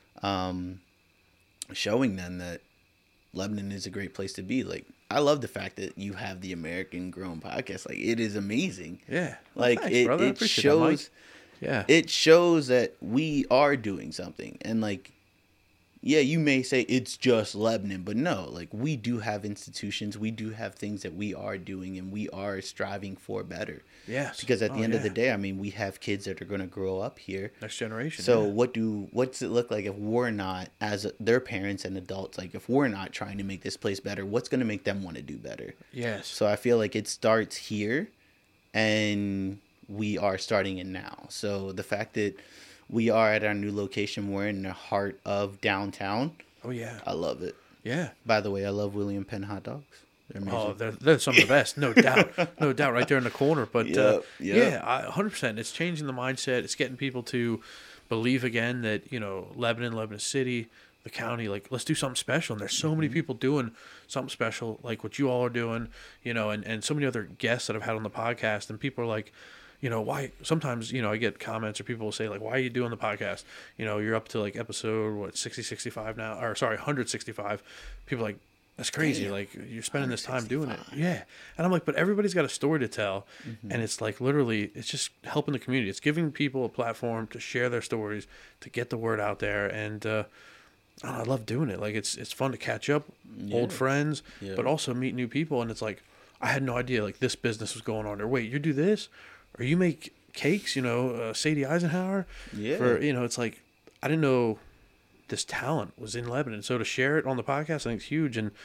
showing them that Lebanon is a great place to be. Like, I love the fact that you have the American Grown podcast. Like, it is amazing. Yeah. Like, thanks, it shows... It shows that we are doing something. And, like, yeah, you may say it's just Lebanon, but no, like we do have institutions, we do have things that we are doing, and we are striving for better. Yes. Because at the end of the day, I mean, we have kids that are going to grow up here. Next generation. So what's it look like if we're not, as their parents and adults, like if we're not trying to make this place better, what's going to make them want to do better? Yes. So I feel like it starts here, and we are starting it now. So the fact that we are at our new location. We're in the heart of downtown. Oh, yeah. I love it. Yeah. By the way, I love William Penn hot dogs. They're amazing. They're some of the best, no doubt. No doubt, right there in the corner. But, yeah, 100%. It's changing the mindset. It's getting people to believe again that, Lebanon City, the county, like, let's do something special. And there's so many people doing something special, like what you all are doing, and so many other guests that I've had on the podcast. And people are like, why? Sometimes, I get comments or people will say, like, why are you doing the podcast? You're up to like episode, 65 now, or sorry, 165. People are like, that's crazy. Like, you're spending this time doing it. Yeah. And I'm like, but everybody's got a story to tell. And it's like, literally, it's just helping the community. It's giving people a platform to share their stories, to get the word out there. And I love doing it. Like, it's fun to catch up, old friends, but also meet new people. And it's like, I had no idea, like, this business was going on. Or wait, you do this? Or you make cakes, Sadie Eisenhower? Yeah. It's like, I didn't know this talent was in Lebanon. So to share it on the podcast, I think it's huge. And,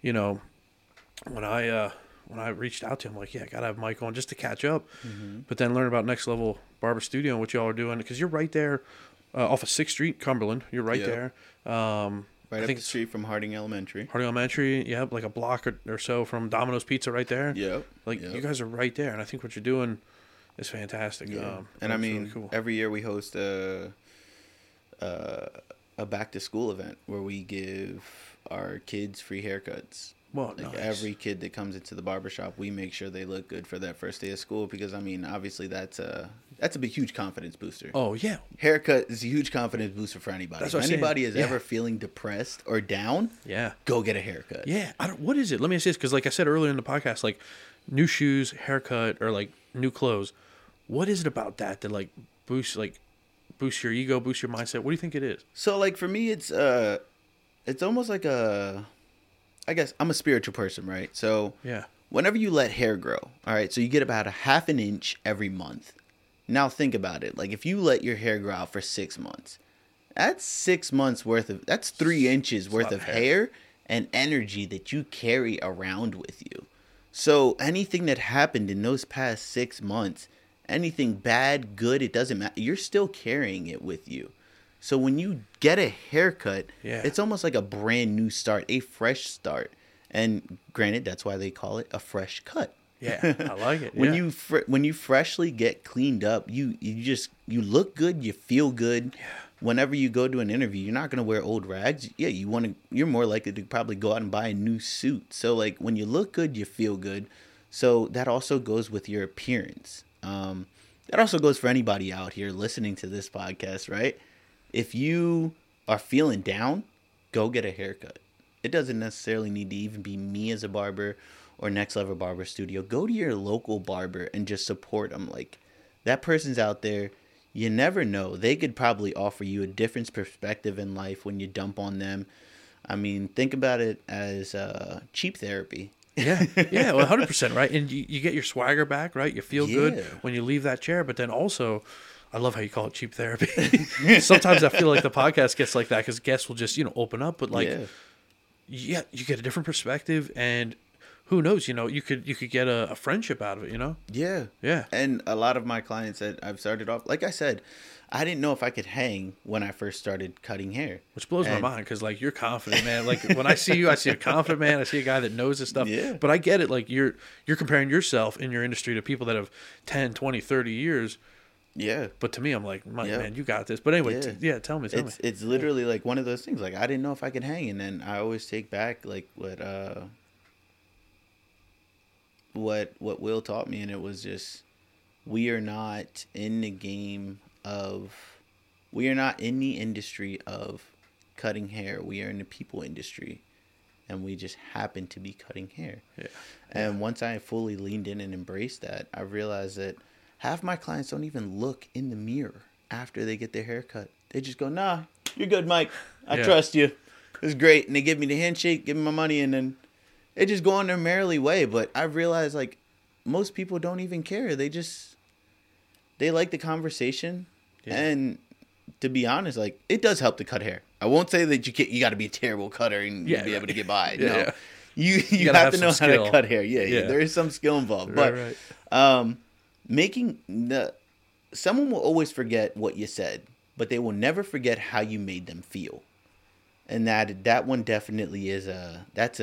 when I reached out to him, like, yeah, I got to have Mike on just to catch up. But then learn about Next Level Barber Studio and what y'all are doing. Because you're right there off of 6th Street, Cumberland. You're right there. Right up the street from Harding Elementary. Harding Elementary, like a block or so from Domino's Pizza right there. Yep. You guys are right there. And I think what you're doing is fantastic. Yeah. And I mean, really cool. Every year we host a back to school event where we give our kids free haircuts. Well, like nice. Every kid that comes into the barbershop, we make sure they look good for that first day of school because, I mean, obviously that's a big, huge confidence booster. Oh, yeah. Haircut is a huge confidence booster for anybody. That's if anybody is ever feeling depressed or down, go get a haircut. Yeah. What is it? Let me ask this, because like I said earlier in the podcast, like new shoes, haircut, or like new clothes, what is it about that like boosts your ego, boosts your mindset? What do you think it is? So, like, for me, it's almost like I guess I'm a spiritual person, right? So whenever you let hair grow, all right, so you get about a half an inch every month. Now think about it. Like, if you let your hair grow out for 6 months, that's 6 months that's 3 inches worth of hair and energy that you carry around with you. So anything that happened in those past 6 months, anything bad, good, it doesn't matter. You're still carrying it with you. So when you get a haircut, it's almost like a brand new start, a fresh start. And granted, that's why they call it a fresh cut. Yeah, I like it. When you freshly get cleaned up, you look good, you feel good. Yeah. Whenever you go to an interview, you're not going to wear old rags. Yeah, you're more likely to probably go out and buy a new suit. So like when you look good, you feel good. So that also goes with your appearance. That also goes for anybody out here listening to this podcast, right? If you are feeling down, go get a haircut. It doesn't necessarily need to even be me as a barber or Next Level Barber Studio. Go to your local barber and just support them. Like, that person's out there. You never know. They could probably offer you a different perspective in life when you dump on them. I mean, think about it as cheap therapy. Yeah, 100%, right? And you get your swagger back, right? You feel good when you leave that chair, but then also, I love how you call it cheap therapy. Sometimes I feel like the podcast gets like that because guests will just, open up, but like, you get a different perspective, and who knows, you could get a friendship out of it, Yeah. And a lot of my clients that I've started off, like I said, I didn't know if I could hang when I first started cutting hair. Which blows my mind because, like, you're confident, man. Like, when I see you, I see a confident man. I see a guy that knows this stuff. Yeah. But I get it. Like, you're comparing yourself in your industry to people that have 10, 20, 30 years. Yeah. But to me, I'm like, man, you got this. But anyway, tell me. It's literally like one of those things. Like, I didn't know if I could hang. And then I always take back, like, what Will taught me. And it was just, we are not in the industry of cutting hair. We are in the people industry, and we just happen to be cutting hair. Yeah. And once I fully leaned in and embraced that, I realized that half my clients don't even look in the mirror after they get their hair cut. They just go, "Nah, you're good, Mike. I trust you. It's great." And they give me the handshake, give me my money, and then they just go on their merrily way. But I realized, like, most people don't even care. They like the conversation. Yeah. And to be honest, like, it does help to cut hair. I won't say that you got to be a terrible cutter and be able to get by. No, you have to know how to cut hair. Yeah, there is some skill involved. But someone will always forget what you said, but they will never forget how you made them feel. And that one definitely is that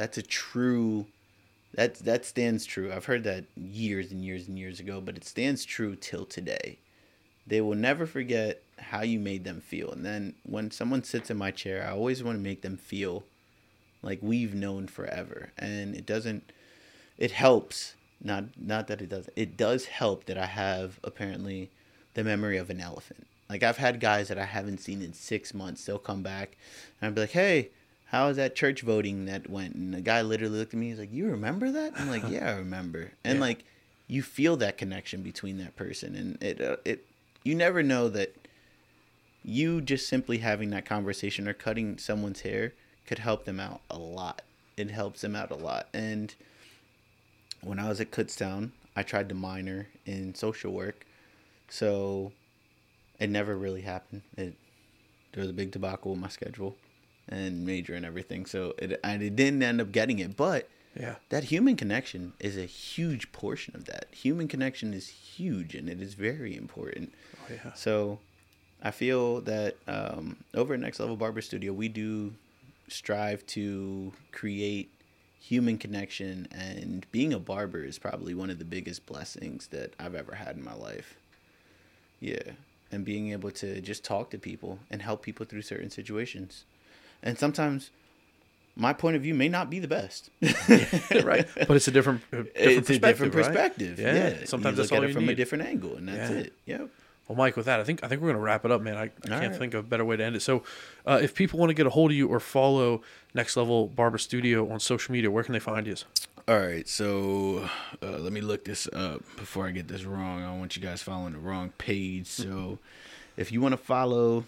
stands true. I've heard that years and years and years ago, but it stands true till today. They will never forget how you made them feel. And then when someone sits in my chair, I always want to make them feel like we've known forever. And it helps, not that it doesn't, it does help that I have apparently the memory of an elephant. Like, I've had guys that I haven't seen in 6 months. They'll come back and I'll be like, hey, how was that church voting that went? And the guy literally looked at me, he's like, you remember that? I'm like, yeah, I remember. And like, you feel that connection between that person. And it you never know that you just simply having that conversation or cutting someone's hair could help them out a lot. It helps them out a lot. And when I was at Kutztown, I tried to minor in social work. So it never really happened. There was a big debacle with my schedule and major and everything. So I didn't end up getting it. But that human connection is a huge portion of that. Human connection is huge, and it is very important. Oh, yeah. So I feel that over at Next Level Barber Studio, we do strive to create human connection, and being a barber is probably one of the biggest blessings that I've ever had in my life. Yeah. And being able to just talk to people and help people through certain situations. And sometimes my point of view may not be the best. Right. But it's a different perspective. Right? Yeah. Sometimes you that's look all at it you from need. a different angle, and that's it. Yep. Well, Mike, with that, I think we're going to wrap it up, man. I can't think of a better way to end it. So if people want to get a hold of you or follow Next Level Barber Studio on social media, where can they find you? All right, so let me look this up before I get this wrong. I don't want you guys following the wrong page. So if you want to follow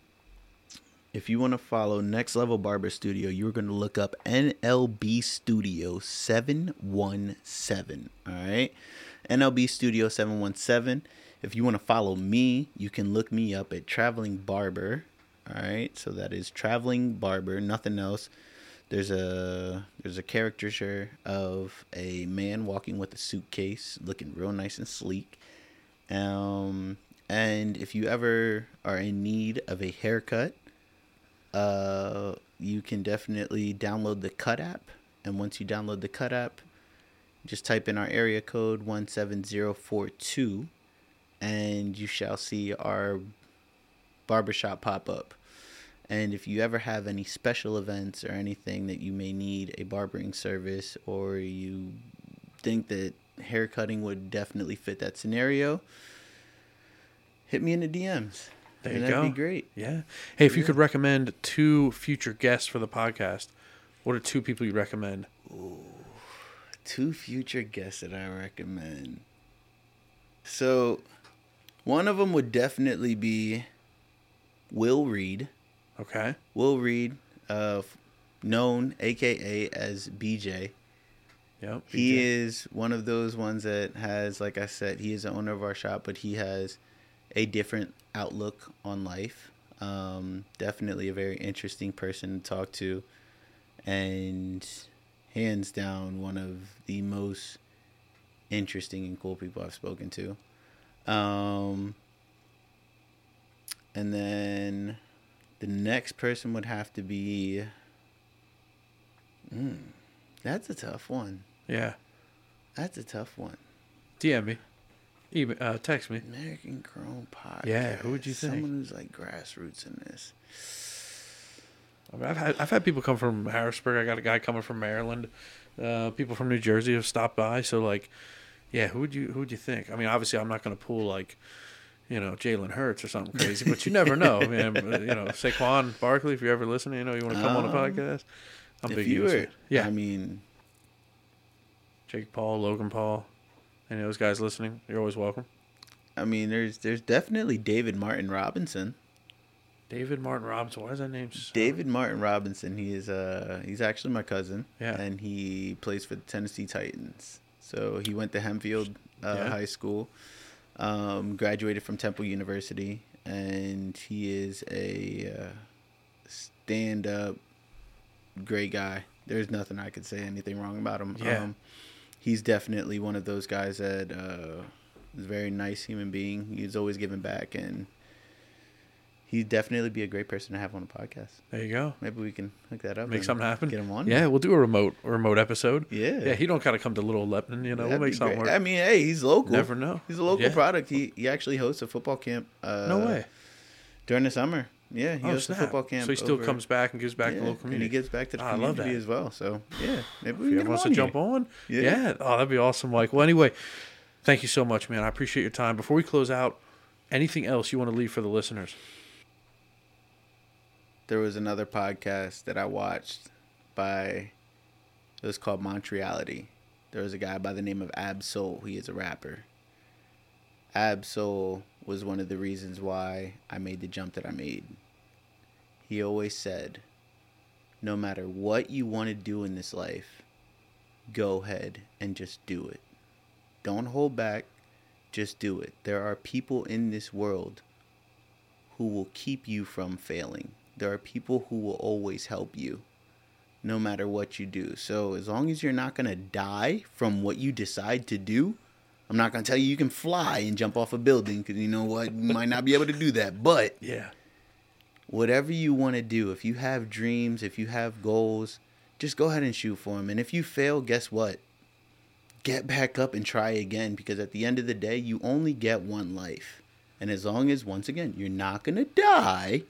Next Level Barber Studio, you're going to look up NLB Studio 717. All right, NLB Studio 717. If you want to follow me, you can look me up at Traveling Barber. All right, so that is Traveling Barber, nothing else. There's a caricature of a man walking with a suitcase, looking real nice and sleek. And if you ever are in need of a haircut, you can definitely download the Cut app. And once you download the Cut app, just type in our area code 17042, and you shall see our barbershop pop up. And if you ever have any special events or anything that you may need a barbering service, or you think that haircutting would definitely fit that scenario, hit me in the DMs. There you go. That'd be great. Yeah. Hey, if you could recommend 2 future guests for the podcast, what are 2 people you recommend? Ooh, 2 future guests that I recommend. So, one of them would definitely be Will Reed. Okay. Will Reed, known AKA as BJ. Yep. He is one of those ones that has, like I said, he is the owner of our shop, but he has a different outlook on life. Definitely a very interesting person to talk to, and hands down one of the most interesting and cool people I've spoken to. And then the next person would have to be... that's a tough one. Yeah. That's a tough one. DM me. Text me. American Grown Podcast. Yeah, who would you think? Someone who's like grassroots in this. I mean, I've had people come from Harrisburg. I got a guy coming from Maryland. People from New Jersey have stopped by. So like, yeah, who would you think? I mean, obviously, I'm not going to pull like, Jalen Hurts or something crazy, but you never know. I mean, Saquon Barkley, if you're ever listening, you want to come on a podcast. I'm big Eagles fan. Yeah, I mean, Jake Paul, Logan Paul, any of those guys listening, you're always welcome. I mean, there's definitely David Martin Robinson. David Martin Robinson. Why is that name? David Martin Robinson. He is he's actually my cousin. Yeah. And he plays for the Tennessee Titans. So he went to Hempfield High School, graduated from Temple University, and he is a stand-up great guy. There's nothing I could say anything wrong about him. Yeah. He's definitely one of those guys that is a very nice human being. He's always giving back, and he'd definitely be a great person to have on a podcast. There you go. Maybe we can hook that up. Make something happen. Get him on. Yeah, we'll do a remote episode. Yeah. Yeah, he don't gotta come to Little Lebanon, We'll make something work. I mean, hey, he's local. Never know. He's a local product. He actually hosts a football camp. No way. During the summer. Yeah, he goes to snap. football camp. So he still comes back and gives back to the local And community. he gives back to the I love community that. as well. So, yeah. Maybe we If can he get wants him to jump here. on. Yeah. Yeah. Oh, that'd be awesome, Mike. Well, anyway, thank you so much, man. I appreciate your time. Before we close out, anything else you want to leave for the listeners? There was another podcast that I watched it was called Montreality. There was a guy by the name of Ab-Soul. He is a rapper. Ab-Soul was one of the reasons why I made the jump that I made. He always said, no matter what you want to do in this life, go ahead and just do it. Don't hold back. Just do it. There are people in this world who will keep you from failing. There are people who will always help you, no matter what you do. So as long as you're not going to die from what you decide to do, I'm not going to tell you can fly and jump off a building, because you know what? You might not be able to do that. But Yeah. whatever you want to do, if you have dreams, if you have goals, just go ahead and shoot for them. And if you fail, guess what? Get back up and try again, because at the end of the day, you only get one life. And as long as, once again, you're not going to die,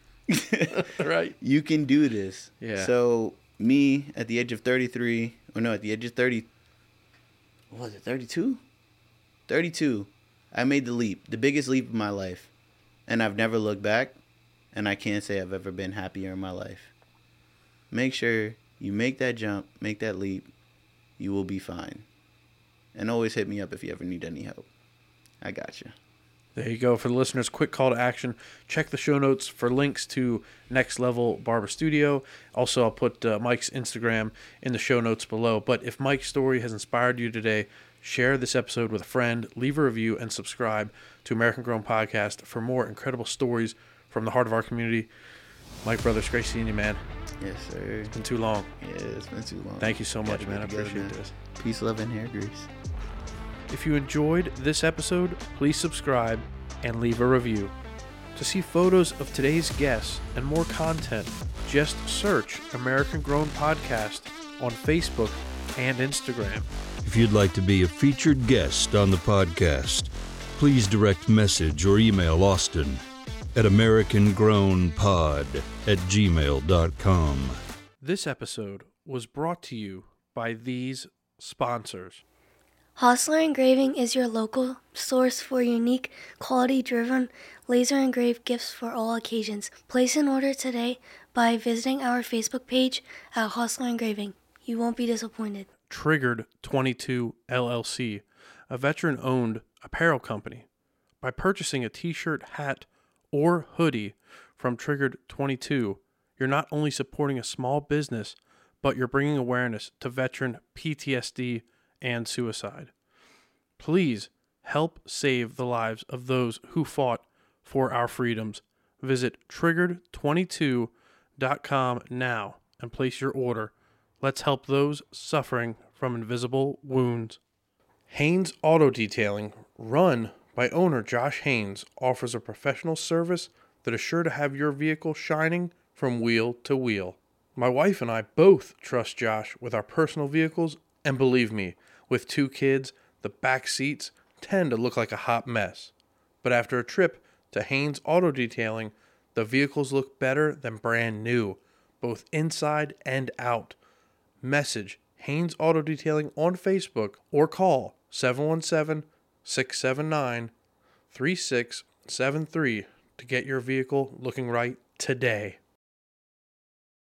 Right. you can do this. Yeah. So me at the age of 33, or no, at the age of 30, what was it, 32? 32, I made the leap, the biggest leap of my life. And I've never looked back, and I can't say I've ever been happier in my life. Make sure you make that jump, make that leap. You will be fine. And always hit me up if you ever need any help. I got you. There you go. For the listeners, quick call to action. Check the show notes for links to Next Level Barber Studio. Also, I'll put Mike's Instagram in the show notes below. But if Mike's story has inspired you today, share this episode with a friend, leave a review, and subscribe to American Grown Podcast for more incredible stories from the heart of our community. Mike, brother, it's great seeing you, man. Yes, sir. It's been too long. Yeah, it's been too long. Thank you so much, Gotta man. I get together, appreciate man. this. Peace, love, and hair grease. If you enjoyed this episode, please subscribe and leave a review. To see photos of today's guests and more content, just search American Grown Podcast on Facebook and Instagram. If you'd like to be a featured guest on the podcast, please direct message or email Austin at americangrownpod@gmail.com. This episode was brought to you by these sponsors. Hostler Engraving is your local source for unique, quality-driven, laser-engraved gifts for all occasions. Place an order today by visiting our Facebook page at Hostler Engraving. You won't be disappointed. Triggered 22 LLC, a veteran-owned apparel company. By purchasing a t-shirt, hat, or hoodie from Triggered 22, you're not only supporting a small business, but you're bringing awareness to veteran PTSD and suicide. Please help save the lives of those who fought for our freedoms. Visit triggered22.com now and place your order. Let's help those suffering from invisible wounds. Haynes Auto Detailing, run by owner Josh Haynes, offers a professional service that is sure to have your vehicle shining from wheel to wheel. My wife and I both trust Josh with our personal vehicles, and believe me, with 2 kids, the back seats tend to look like a hot mess. But after a trip to Haynes Auto Detailing, the vehicles look better than brand new, both inside and out. Message Haynes Auto Detailing on Facebook or call 717-679-3673 to get your vehicle looking right today.